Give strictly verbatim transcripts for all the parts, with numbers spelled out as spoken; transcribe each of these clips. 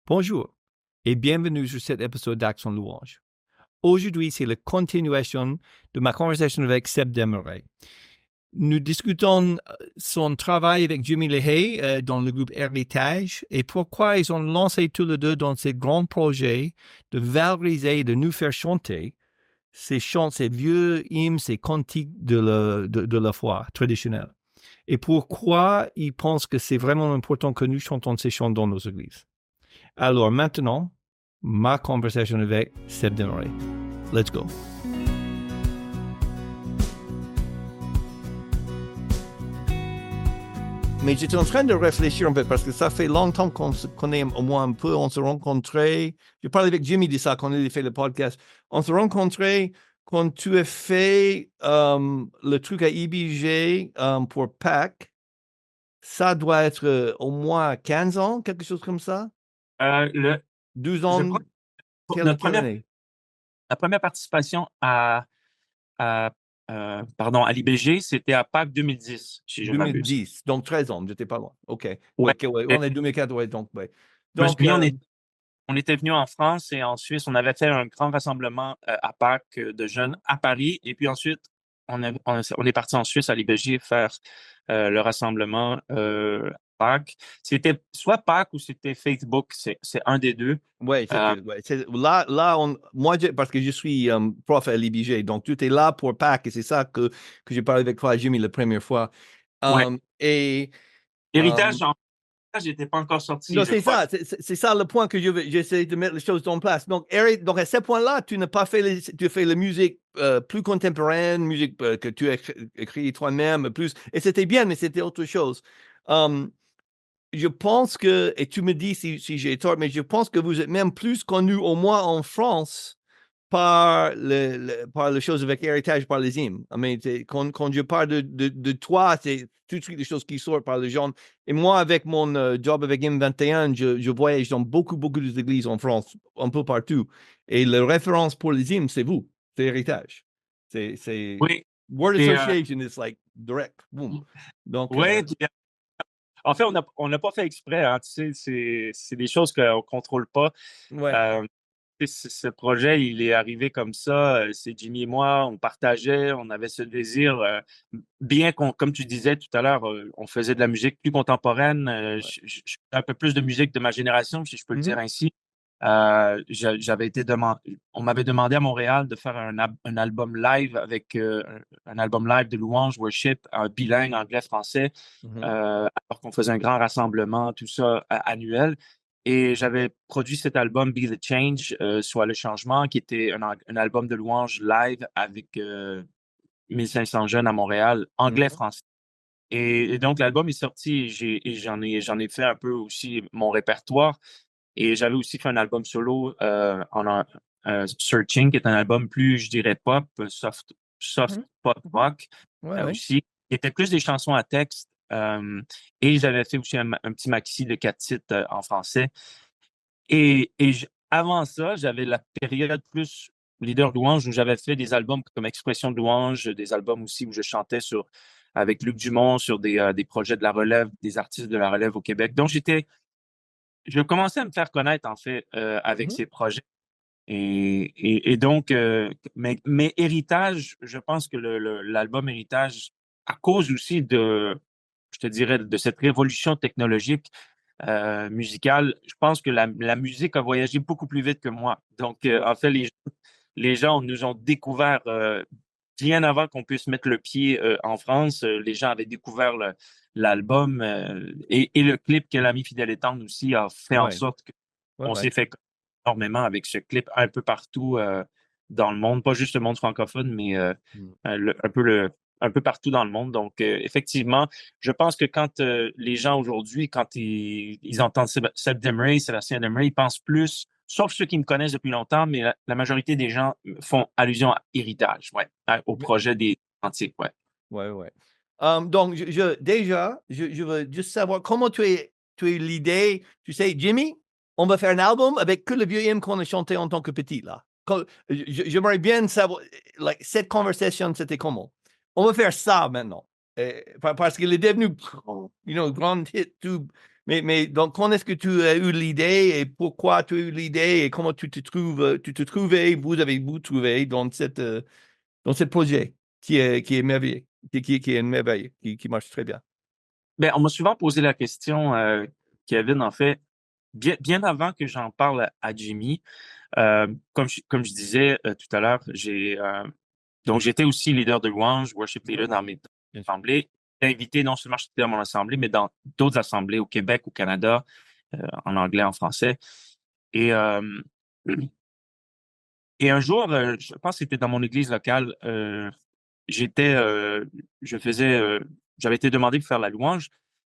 Bonjour et bienvenue sur cet épisode d'Action Louange. Aujourd'hui, c'est la continuation de ma conversation avec Seb Desmarais. Nous discutons son travail avec Jimmy LaHaye euh, dans le groupe Héritage et pourquoi ils ont lancé tous les deux dans ce grand projet de valoriser et de nous faire chanter ces chants, ces vieux hymnes, ces cantiques de la, de, de la foi traditionnelle. Et pourquoi ils pensent que c'est vraiment important que nous chantons ces chants dans nos églises. Alors maintenant, ma conversation avec Seb Desmarais. Let's go. Mais j'étais en train de réfléchir un peu parce que ça fait longtemps qu'on se connaît au moins un peu. On s'est rencontrés. Je parlais avec Jimmy de ça quand il a fait le podcast. On s'est rencontrés quand tu as fait um, le truc à I B G um, pour Pâques. Ça doit être euh, au moins quinze ans, quelque chose comme ça. Euh, le, douze ans, je crois que quelle, notre quelle première, année? la première participation à, à, euh, pardon, à l'I B G, c'était à Pâques deux mille dix, si je ne deux mille m'abuse. dix, donc treize ans, j'étais pas loin. OK. Ouais. Ouais, ouais, Euh, on est deux mille quatre, ouais, donc, ouais. je me Donc, souviens, on, euh, est, on était venu en France et en Suisse. On avait fait un grand rassemblement euh, à Pâques euh, de jeunes à Paris. Et puis ensuite, on, a- on, a- on est parti en Suisse à l'I B G faire euh, le rassemblement euh, à Pâques. C'était soit Pâques ou c'était Facebook. C'est c'est un des deux. ouais, Euh, c'était, ouais, c'est- là, là, on, moi, je- parce que je suis euh, prof à l'I B G, donc tu es là pour Pâques, et c'est ça que, que j'ai parlé avec toi, Jimmy, la première fois. ouais. Euh, et, euh, Héritage, en j'étais pas encore sorti, non, je c'est crois. ça, c'est c'est- c'est ça le point que je veux, j'essaie de mettre les choses en place. Donc, Eric, donc à ce point-là, tu n'as pas fait, les, tu fais la musique euh, plus contemporaine, musique euh, que tu as écrit, écrit toi-même, plus, et c'était bien, mais c'était autre chose. Euh, je pense que, et tu me dis si, si j'ai tort, mais je pense que vous êtes même plus connu, au moins en France, par le, le- par les choses avec héritage, par les hymnes. I mean, c'est- quand, quand je parle de, de, de toi, c'est tout de suite des choses qui sortent par les gens. Et moi, avec mon euh, job avec M vingt et un, je, je voyage dans beaucoup, beaucoup d'églises en France, un peu partout. Et la référence pour les hymnes, c'est vous, c'est héritage. C'est, c'est, Oui. word Et, euh, association is like direct, boom. Donc, euh, ouais, puis, euh, en fait, on n'a on n'a pas fait exprès, hein, tu sais, c'est c'est des choses qu'on ne contrôle pas. ouais. Euh, tu sais, ce ce projet, il est arrivé comme ça. euh, C'est Jimmy et moi, on partageait, on avait ce désir. euh, bien qu'on, comme tu disais tout à l'heure, euh, on faisait de la musique plus contemporaine. euh, Ouais. je, je- je fais un peu plus de musique de ma génération, si je peux le dire Mhm. ainsi. Euh, j'a- j'avais été demandé, on m'avait demandé à Montréal de faire un, ab- un album live avec euh, un un album live de louange, worship, un bilingue anglais-français, Mhm. euh, alors qu'on faisait un grand rassemblement, tout ça a- annuel. Et j'avais produit cet album Be the Change, euh, soit le changement, qui était un, al- un album de louange live avec euh, mille cinq cents jeunes à Montréal, Mhm. anglais-français. Et, et donc l'album est sorti et j'ai- et j'en ai, j'en ai fait un peu aussi mon répertoire. Et j'avais aussi fait un album solo euh, en un- euh, Searching, qui est un album plus, je dirais, pop, soft, soft Mhm. pop rock Ouais, euh, ouais. aussi. Il était plus des chansons à texte. euh, et j'avais fait aussi un, un petit maxi de quatre titres euh, en français. Et, et j- avant ça, j'avais la période plus leader louange où j'avais fait des albums comme Expression de louange, des albums aussi où je chantais sur avec Luc Dumont sur des, euh, des projets de la relève, des artistes de la relève au Québec. Donc j'étais, je commençais à me faire connaître en fait euh, avec Mhm. ces projets. Et, et, et donc, euh, mais, mais Héritage, je pense que le, le- l'album Héritage, à cause aussi de, je te dirais, de cette révolution technologique euh, musicale, je pense que la, la musique a voyagé beaucoup plus vite que moi. Donc, euh, en fait, les, les gens nous ont découvert euh, bien avant qu'on puisse mettre le pied euh, en France. Euh, les gens avaient découvert le- l'album euh, et, et le clip que l'ami Fidèle et Tendre aussi a fait en Ouais, sorte ouais, qu'on ouais. s'est fait énormément avec ce clip un peu partout euh, dans le monde, pas juste le monde francophone, mais euh, Mm. euh, le- un peu le un peu partout dans le monde. Donc, euh, effectivement, je pense que quand euh, les gens aujourd'hui, quand ils, ils entendent Seb Seb Desmarais, Sébastien Desmarais, ils pensent plus, sauf ceux qui me connaissent depuis longtemps, mais la, la majorité des gens font allusion à héritage, ouais, à- au Mais- projet des antiques, ouais. Ouais, ouais. Um, donc, je, je- déjà, je, je veux juste savoir comment tu es, tu as eu l'idée. Tu sais, Jimmy, on va faire un album avec que le vieux hymne qu'on a chanté en tant que petit, là. Quand- je- J'aimerais bien savoir, like, cette conversation, c'était comment? On va faire ça maintenant. Euh, par- parce qu'il est devenu, you know, grand hit, tout. Mais, mais donc, quand est-ce que tu as eu l'idée et pourquoi tu as eu l'idée et comment tu te trouves, euh, tu te trouvais, vous avez vous trouvé dans cette, euh, dans ce projet qui est, qui est merveilleux, qui, qui, qui est une merveille, qui, qui marche très bien. Ben, on m'a souvent posé la question, euh, Kevin, en fait, bien, bien avant que j'en parle à, à Jimmy, euh, comme, je, comme je disais euh, tout à l'heure, j'ai euh, donc j'étais aussi leader de louange, worship Ouais, leader dans mes bien sûr. assemblées. J'étais invité non seulement j'étais dans mon assemblée, mais dans d'autres assemblées au Québec, au Canada, euh, en anglais, en français. Et, euh, et un jour, euh, je pense que c'était dans mon église locale, euh, j'étais, euh, je faisais, euh, j'avais été demandé pour faire la louange.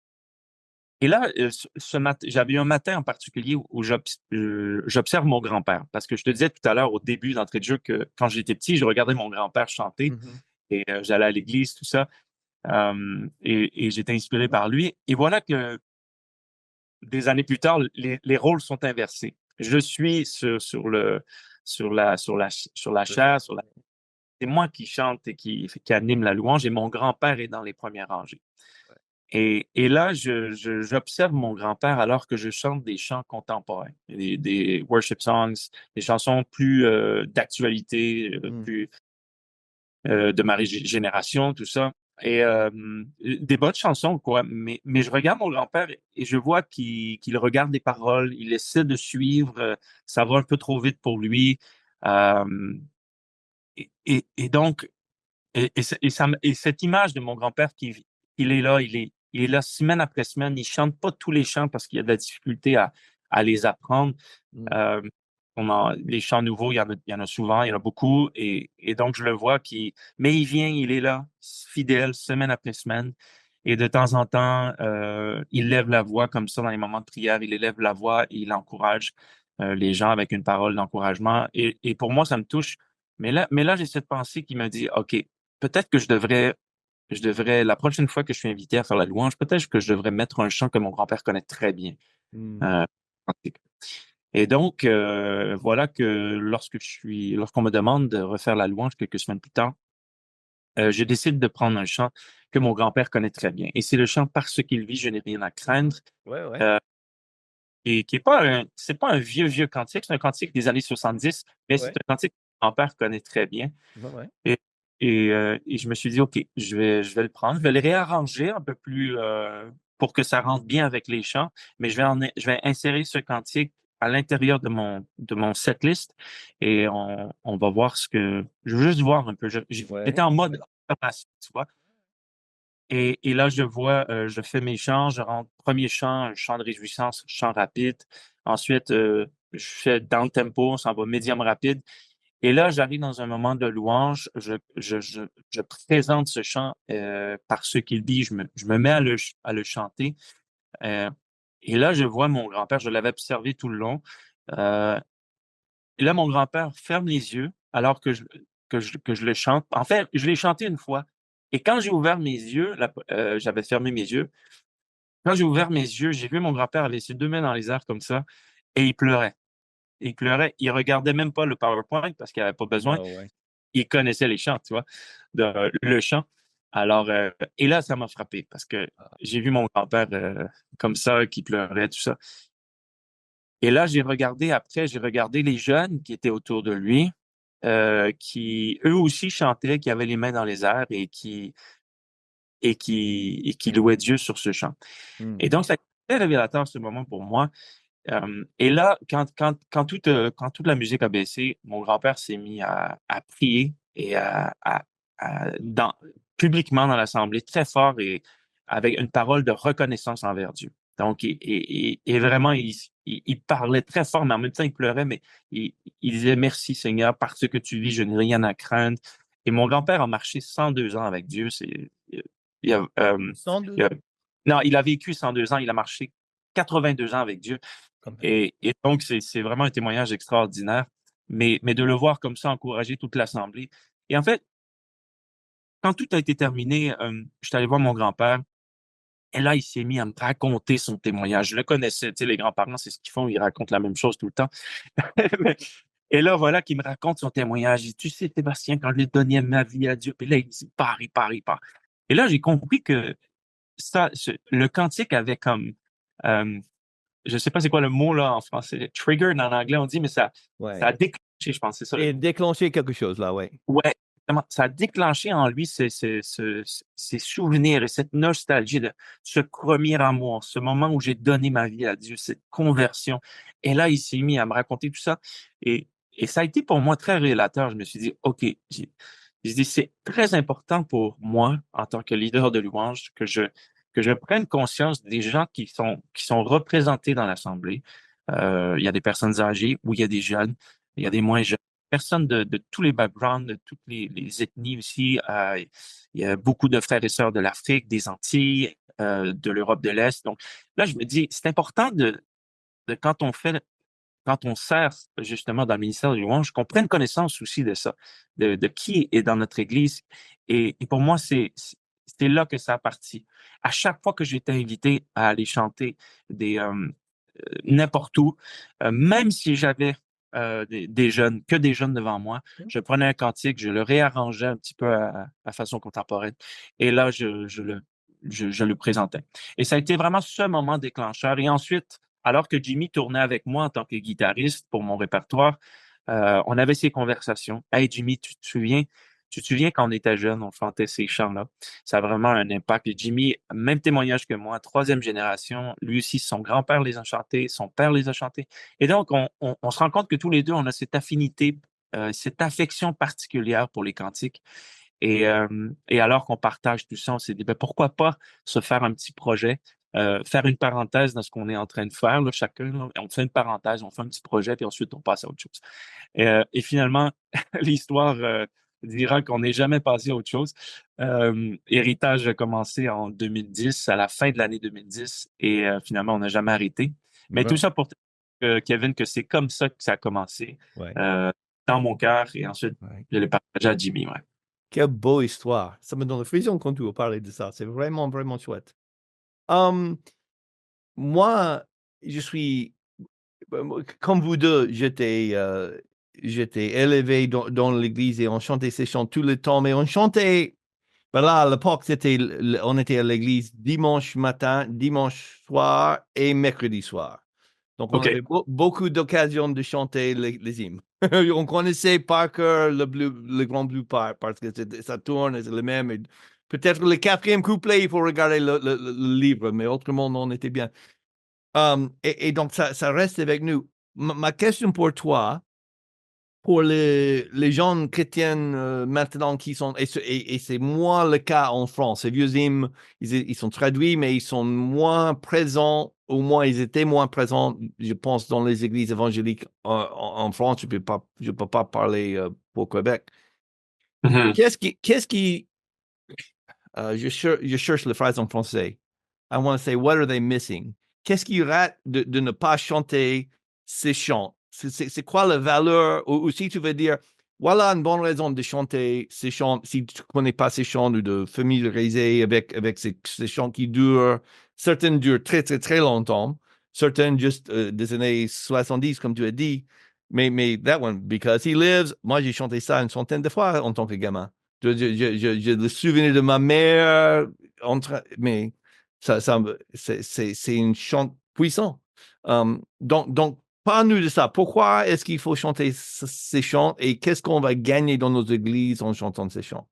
Et là, euh, ce, ce mat- j'avais eu un matin en particulier où, où j'obs- euh, j'observe mon grand-père. Parce que je te disais tout à l'heure au début d'entrée de jeu que quand j'étais petit, je regardais mon grand-père chanter Mhm. et euh, j'allais à l'église, tout ça. Euh, et et j'étais inspiré par lui. Et voilà que des années plus tard, les, les rôles sont inversés. Je suis sur, sur le, sur la, sur la, sur la Le chant. chair, sur la, c'est moi qui chante et qui, qui anime la louange et mon grand-père est dans les premières rangées. Ouais. Et, et là, je, je- j'observe mon grand-père alors que je chante des chants contemporains, des, des worship songs, des chansons plus euh, d'actualité, euh, Mm. plus euh, de ma ré- génération, tout ça. Et euh, des bonnes chansons, quoi. Mais, mais je regarde mon grand-père et je vois qu'il qu'il regarde les paroles, il essaie de suivre, euh, ça va un peu trop vite pour lui. Euh, et, et, et donc, et, et, et, ça, et cette image de mon grand-père qui il est là, il est, il est là semaine après semaine, il chante pas tous les chants parce qu'il y a de la difficulté à, à les apprendre. Mm. Euh, on a, les chants nouveaux, il y en a, il y en a souvent, il y en a beaucoup. Et, et donc, je le vois qui, mais il vient, il est là, fidèle, semaine après semaine. Et de temps en temps, euh, il lève la voix comme ça dans les moments de prière, il élève la voix et il encourage euh, les gens avec une parole d'encouragement. Et, et pour moi, ça me touche. Mais là, mais là, j'ai cette pensée qui me dit, OK, peut-être que je devrais, je devrais, la prochaine fois que je suis invité à faire la louange, peut-être que je devrais mettre un chant que mon grand-père connaît très bien. Mm. Euh, et donc, euh, voilà que lorsque je suis, lorsqu'on me demande de refaire la louange quelques semaines plus tard, euh, je décide de prendre un chant que mon grand-père connaît très bien. Et c'est le chant Parce qu'il vit, je n'ai rien à Mhm. craindre. Ouais, ouais, Euh, et qui est pas un, c'est pas un vieux, vieux cantique, c'est un cantique des années soixante-dix, mais c'est ouais, un cantique que mon grand-père connaît très bien. ouais, ouais. Et, et, euh, et je me suis dit, OK, je vais, je vais le prendre, je vais le réarranger un peu plus euh, pour que ça rentre bien avec les chants, mais je vais, en, je vais insérer ce cantique à l'intérieur de mon, de mon setlist et on, on va voir ce que. Je veux juste voir un peu. Je- J'étais Ouais. en mode observation, tu vois. Et, et là, je vois, euh, je fais mes chants, je rentre premier chant, un chant de réjouissance, chant rapide. Ensuite, euh, je fais down tempo, on s'en va médium rapide. Et là, j'arrive dans un moment de louange, je, je, je, je présente ce chant euh, par ce qu'il dit, je me, je me mets à le, ch- à le chanter. Euh, et là, je vois mon grand-père, je l'avais observé tout le long. Euh, et là, mon grand-père ferme les yeux alors que je, que je, que je le chante. En fait, je l'ai chanté une fois. Et quand j'ai ouvert mes yeux, la- euh, j'avais fermé mes yeux. Quand j'ai ouvert mes yeux, j'ai vu mon grand-père avait ses deux mains dans les airs comme ça et il pleurait. Il pleurait. Il regardait même pas le PowerPoint parce qu'il avait pas besoin. Oh, ouais. Il connaissait les chants, tu vois, de, le chant. Alors, euh, et là, ça m'a frappé parce que Ah. j'ai vu mon grand-père euh, comme ça, qui pleurait, tout ça. Et là, j'ai regardé après, j'ai regardé les jeunes qui étaient autour de lui, euh, qui eux aussi chantaient, qui avaient les mains dans les airs et qui et qui et qui louaient Dieu sur ce chant. Mm. Et donc, ça a été très révélateur ce moment pour moi. Euh, et là, quand quand quand toute euh, quand toute la musique a baissé, mon grand-père s'est mis à, à prier et à, à, à- dans publiquement dans l'assemblée très fort et avec une parole de reconnaissance envers Dieu. Donc, et, et, et- et vraiment, il, il, il parlait très fort, mais en même temps, il pleurait, mais il, il disait merci Seigneur, parce que tu vis, je n'ai rien à craindre. Et mon grand-père a marché cent deux ans avec Dieu. C'est, il a, euh, il Sans doute. a- non, il a vécu cent deux ans, il a marché quatre-vingt-deux ans avec Dieu. Quand même. Et, et donc, c'est, c'est vraiment un témoignage extraordinaire. Mais, mais de le voir comme ça encourager toute l'Assemblée. Et en fait, quand tout a été terminé, euh, je suis allé voir mon grand-père. Et là, il s'est mis à me raconter son témoignage. Je le connaissais, tu sais, les grands-parents, c'est ce qu'ils font, ils racontent la même chose tout le temps. Et là, voilà qu'il me raconte son témoignage. Il dit, tu sais, Sébastien, quand je donnais ma vie à Dieu, puis là, il dit, part, il part, il part. Et là, j'ai compris que ça, ce- le cantique avait comme euh, je sais pas c'est quoi le mot là en français, trigger en anglais on dit, mais ça, ça a Ouais. déclenché, je pense, c'est ça le Et mot. déclencher quelque chose là, ouais. Ouais, exactement. Ça a déclenché en lui ces, ces, ces, ces souvenirs et cette nostalgie de ce premier amour, ce moment où j'ai donné ma vie à Dieu, cette conversion. Et là, il s'est mis à me raconter tout ça. Et, et ça a été pour moi très révélateur. Je me suis dit, OK, j'ai j'ai dit, c'est très important pour moi, en tant que leader de louange, que je, que je prenne conscience des gens qui sont, qui sont représentés dans l'Assemblée. Euh, il y a des personnes âgées ou il y a des jeunes, il y a Ouais. des moins jeunes personnes de, de tous les backgrounds, de toutes les, les ethnies aussi. Euh, il y a beaucoup de frères et sœurs de l'Afrique, des Antilles, euh, de l'Europe de l'Est. Donc là, je me dis, c'est important de, de quand on fait, quand on sert justement dans le ministère de louange, qu'on prenne connaissance aussi de ça, de, de qui est dans notre Église. Et, et pour moi, c'est c'est là que ça a parti. À chaque fois que j'étais invité à aller chanter des euh, n'importe où, euh, même si j'avais euh, des, des jeunes, que des jeunes devant moi, je prenais un cantique, je le réarrangeais un petit peu à, à façon contemporaine, et là, je, je le, je, je le présentais. Et ça a été vraiment ce moment déclencheur. Et ensuite, alors que Jimmy tournait avec moi en tant que guitariste pour mon répertoire, euh, on avait ces conversations. Hey Jimmy, tu te souviens, tu te souviens quand on était jeune, on chantait ces chants-là. Ça a vraiment un impact. Et Jimmy, même témoignage que moi, troisième génération, lui aussi, son grand-père les a chantés, son père les a chantés. Et donc, on, on, on se rend compte que tous les deux, on a cette affinité, euh, cette affection particulière pour les cantiques. Et, euh, et alors qu'on partage tout ça, on s'est dit, ben, pourquoi pas se faire un petit projet, euh, faire une parenthèse dans ce qu'on est en train de faire, là, chacun. Là. On fait une parenthèse, on fait un petit projet, puis ensuite on passe à autre chose. Et, euh, et finalement, l'histoire euh, dira qu'on n'est jamais passé à autre chose. Euh, Héritage a commencé en deux mille dix, à la fin de l'année deux mille dix, et euh, finalement, on n'a jamais arrêté. Mais tout Ouais. ça pour te dire, euh, Kevin, que c'est comme ça que ça a commencé, Ouais. euh, dans mon cœur, et ensuite, Ouais. je l'ai partagé à Jimmy. Ouais. Quelle beau histoire. Ça me donne le frisson quand tu veux parler de ça. C'est vraiment, vraiment chouette. Hum, moi, je suis, bah, moi, comme vous deux, j'étais euh, j'étais élevé dans, dans l'église et on chantait ces chants tout le temps, mais on chantait, ben là, à l'époque, c'était, l- on était à l'église dimanche matin, dimanche soir et mercredi soir. Donc, on OK. avait beau- beaucoup d'occasions de chanter les, les hymnes. On connaissait par cœur le, bleu, le grand blue part parce que c'est- ça tourne et c'est le même. Et peut-être le quatrième couplet, il faut regarder le, le- le livre, mais autrement, on était bien. Um, et, et donc, ça, ça reste avec nous. Ma, ma question pour toi, pour les, les gens chrétiens euh, maintenant qui sont, et, ce- et- et c'est moins le cas en France, ces vieux hymnes, ils, ils sont traduits, mais ils sont moins présents, au moins ils étaient moins présents, je pense, dans les églises évangéliques en, en- en France. Je ne peux pas, je peux pas parler euh, pour Québec. Mhm. Qu'est-ce qui, qu'est-ce qui euh, je, cher- je cherche la phrase en français. I want to say, what are they missing? Qu'est-ce qui rate de, de ne pas chanter ces chants? C'est c'est- c'est quoi la valeur? Ou, ou si tu veux dire, voilà une bonne raison de chanter ces chants, si tu ne connais pas ces chants ou de familiariser avec, avec ces, ces chants qui durent, certains durent très, très, très longtemps, certains juste euh, des années soixante-dix, comme tu as dit. Mais, mais that one, because he lives, moi j'ai chanté ça une centaine de fois en tant que gamin. Je- je- je- je- J'ai le souvenir de ma mère, en train- mais ça, ça, me- c'est c'est- c'est une chante puissant. Um, donc, donc, parle-nous de ça. Pourquoi est-ce qu'il faut chanter c- ces chants et qu'est-ce qu'on va gagner dans nos églises en chantant ces chants?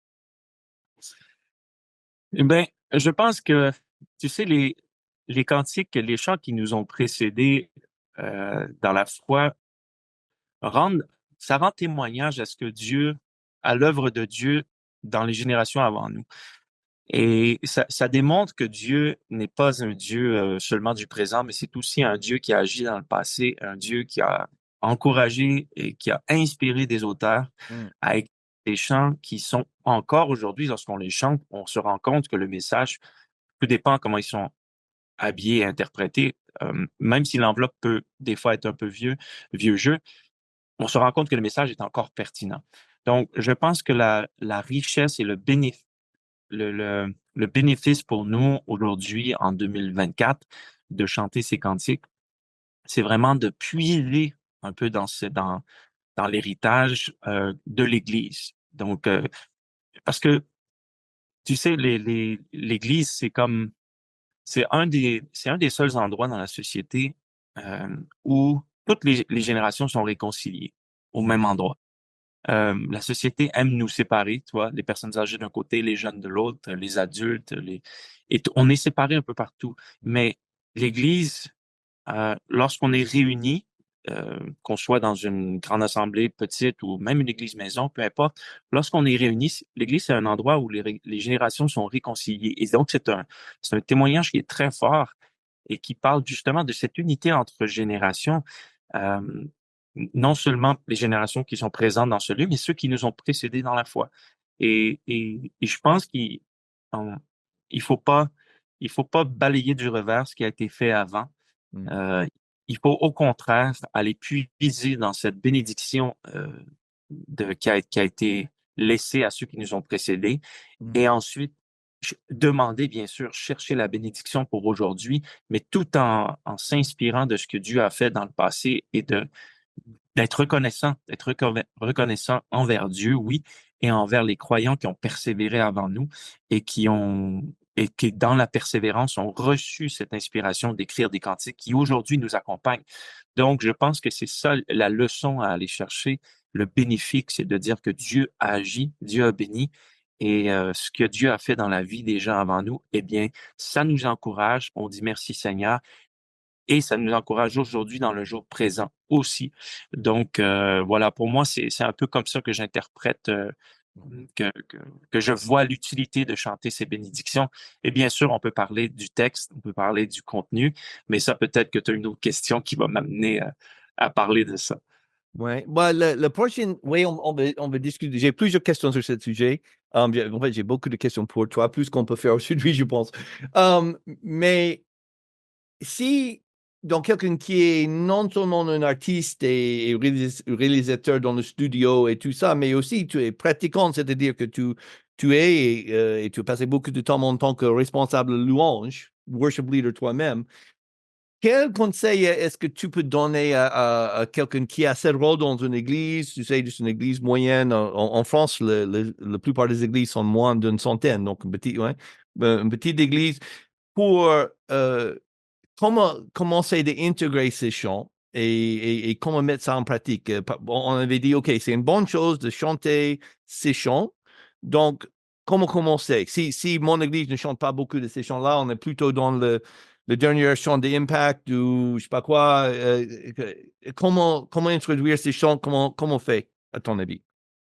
Eh bien, je pense que, tu sais, les, les cantiques, les chants qui nous ont précédés euh, dans la foi, rendent, ça rend témoignage à ce que Dieu, à l'œuvre de Dieu dans les générations avant nous. Et ça, ça démontre que Dieu n'est pas un Dieu euh, seulement du présent, mais c'est aussi un Dieu qui a agi dans le passé, un Dieu qui a encouragé et qui a inspiré des auteurs Mm. à écrire des chants qui sont encore aujourd'hui, lorsqu'on les chante, on se rend compte que le message, tout dépend comment ils sont habillés et interprétés, euh, même si l'enveloppe peut des fois être un peu vieux, vieux jeu, on se rend compte que le message est encore pertinent. Donc, je pense que la, la richesse et le bénéfice le, le, le bénéfice pour nous aujourd'hui, en deux mille vingt-quatre, de chanter ces cantiques, c'est vraiment de puiser un peu dans, ce, dans, dans l'héritage euh, de l'Église. Donc, euh, parce que, tu sais, les, les, l'Église, c'est comme, c'est un des, c'est un des seuls endroits dans la société euh, où toutes les, les générations sont réconciliées au même endroit. Euh, la société aime nous séparer, tu vois, les personnes âgées d'un côté, les jeunes de l'autre, les adultes, les... et t- on est séparés un peu partout. Mais l'Église, euh, lorsqu'on est réunis, euh, qu'on soit dans une grande assemblée petite ou même une église maison, peu importe, lorsqu'on est réunis, l'église, c'est un endroit où les, ré- les générations sont réconciliées. Et donc, c'est un, c'est un témoignage qui est très fort et qui parle justement de cette unité entre générations. Euh, non seulement les générations qui sont présentes dans ce lieu, mais ceux qui nous ont précédés dans la foi. Et, et, et je pense qu'il on- il faut pas, il faut pas balayer du revers ce qui a été fait avant. Mm. Euh, il faut au contraire aller puiser dans cette bénédiction euh, de, qui a, qui a été laissée à ceux qui nous ont précédés Mm. et ensuite ch- demander, bien sûr, chercher la bénédiction pour aujourd'hui, mais tout en, en s'inspirant de ce que Dieu a fait dans le passé et de d'être reconnaissant, d'être reconna- reconnaissant envers Dieu, oui, et envers les croyants qui ont persévéré avant nous et qui ont et qui, dans la persévérance, ont reçu cette inspiration d'écrire des cantiques qui aujourd'hui nous accompagnent. Donc, je pense que c'est ça la leçon à aller chercher. Le bénéfique, c'est de dire que Dieu a agi, Dieu a béni, et euh, ce que Dieu a fait dans la vie des gens avant nous, eh bien, ça nous encourage. On dit merci Seigneur, et ça nous encourage aujourd'hui dans le jour présent aussi. Donc, euh, voilà, pour moi, c'est, c'est un peu comme ça que j'interprète, euh, que, que, que je vois l'utilité de chanter ces bénédictions. Et bien sûr, on peut parler du texte, on peut parler du contenu, mais ça peut-être que tu as une autre question qui va m'amener à, à parler de ça. Ouais. Bah, le, le prochain, oui, on, on va, on va discuter. J'ai plusieurs questions sur ce sujet. Um, j'ai- en fait, j'ai beaucoup de questions pour toi, plus qu'on peut faire aujourd'hui, je pense. Um, mais si, donc, quelqu'un qui est non seulement un artiste et, et réalis- réalisateur dans le studio et tout ça, mais aussi tu es pratiquant, c'est-à-dire que tu, tu es et, euh, et tu as passé beaucoup de temps en tant que responsable louange, worship leader toi-même. Quel conseil est-ce que tu peux donner à, à- à quelqu'un qui a ce rôle dans une église? Tu sais, c'est une église moyenne. En, en France, le- le- la plupart des églises sont moins d'une centaine, donc une petite, ouais, euh, une petite église. Pour euh, comment commencer d'intégrer ces chants et, et- et comment mettre ça en pratique? Euh, pa- bon, on avait dit, OK, c'est une bonne chose de chanter ces chants. Donc, comment commencer? Si, si mon église ne chante pas beaucoup de ces chants-là, on est plutôt dans le, le dernier chant d'Impact ou je sais pas quoi. euh, euh, comment, comment introduire ces chants? Comment, comment on fait, à ton avis?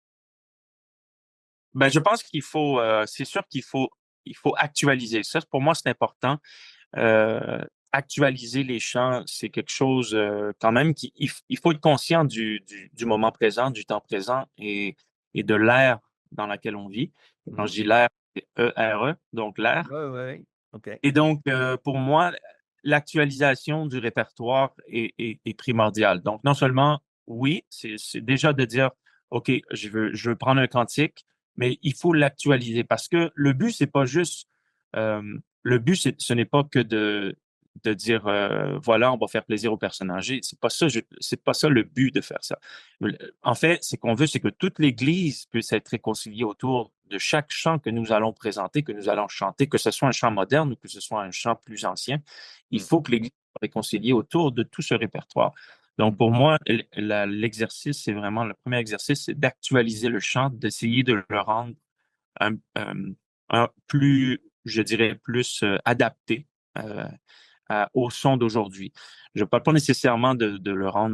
Ben, je pense qu'il faut, euh, c'est sûr qu'il faut, il faut actualiser. Ça, pour moi, c'est important. Euh, Actualiser les chants, c'est quelque chose euh, quand même qui il, f- il faut être conscient du, du, du moment présent, du temps présent et, et de l'ère dans laquelle on vit. Quand je dis l'ère, c'est E R E, donc l'ère. Ouais, ouais. OK. Et donc, euh, pour moi, l'actualisation du répertoire est, est, est primordiale. Donc, non seulement, oui, c'est c'est déjà de dire, OK, je veux, je veux prendre un cantique, mais il faut l'actualiser parce que le but, c'est pas juste, euh, le but, c'est, ce n'est pas que de, de dire, euh, voilà, on va faire plaisir aux personnes âgées. C'est pas ça, je- c'est pas ça le but de faire ça. En fait, c'est qu'on veut, c'est que toute l'Église puisse être réconciliée autour de chaque chant que nous allons présenter, que nous allons chanter, que ce soit un chant moderne ou que ce soit un chant plus ancien. Il Mm, faut que l'Église soit réconciliée autour de tout ce répertoire. Donc, mm, pour moi, l- la- l'exercice, c'est vraiment le premier exercice, c'est d'actualiser le chant, d'essayer de le rendre un, un- un plus, je dirais, plus euh, adapté euh, à- au son d'aujourd'hui. Je ne parle pas nécessairement de, de le rendre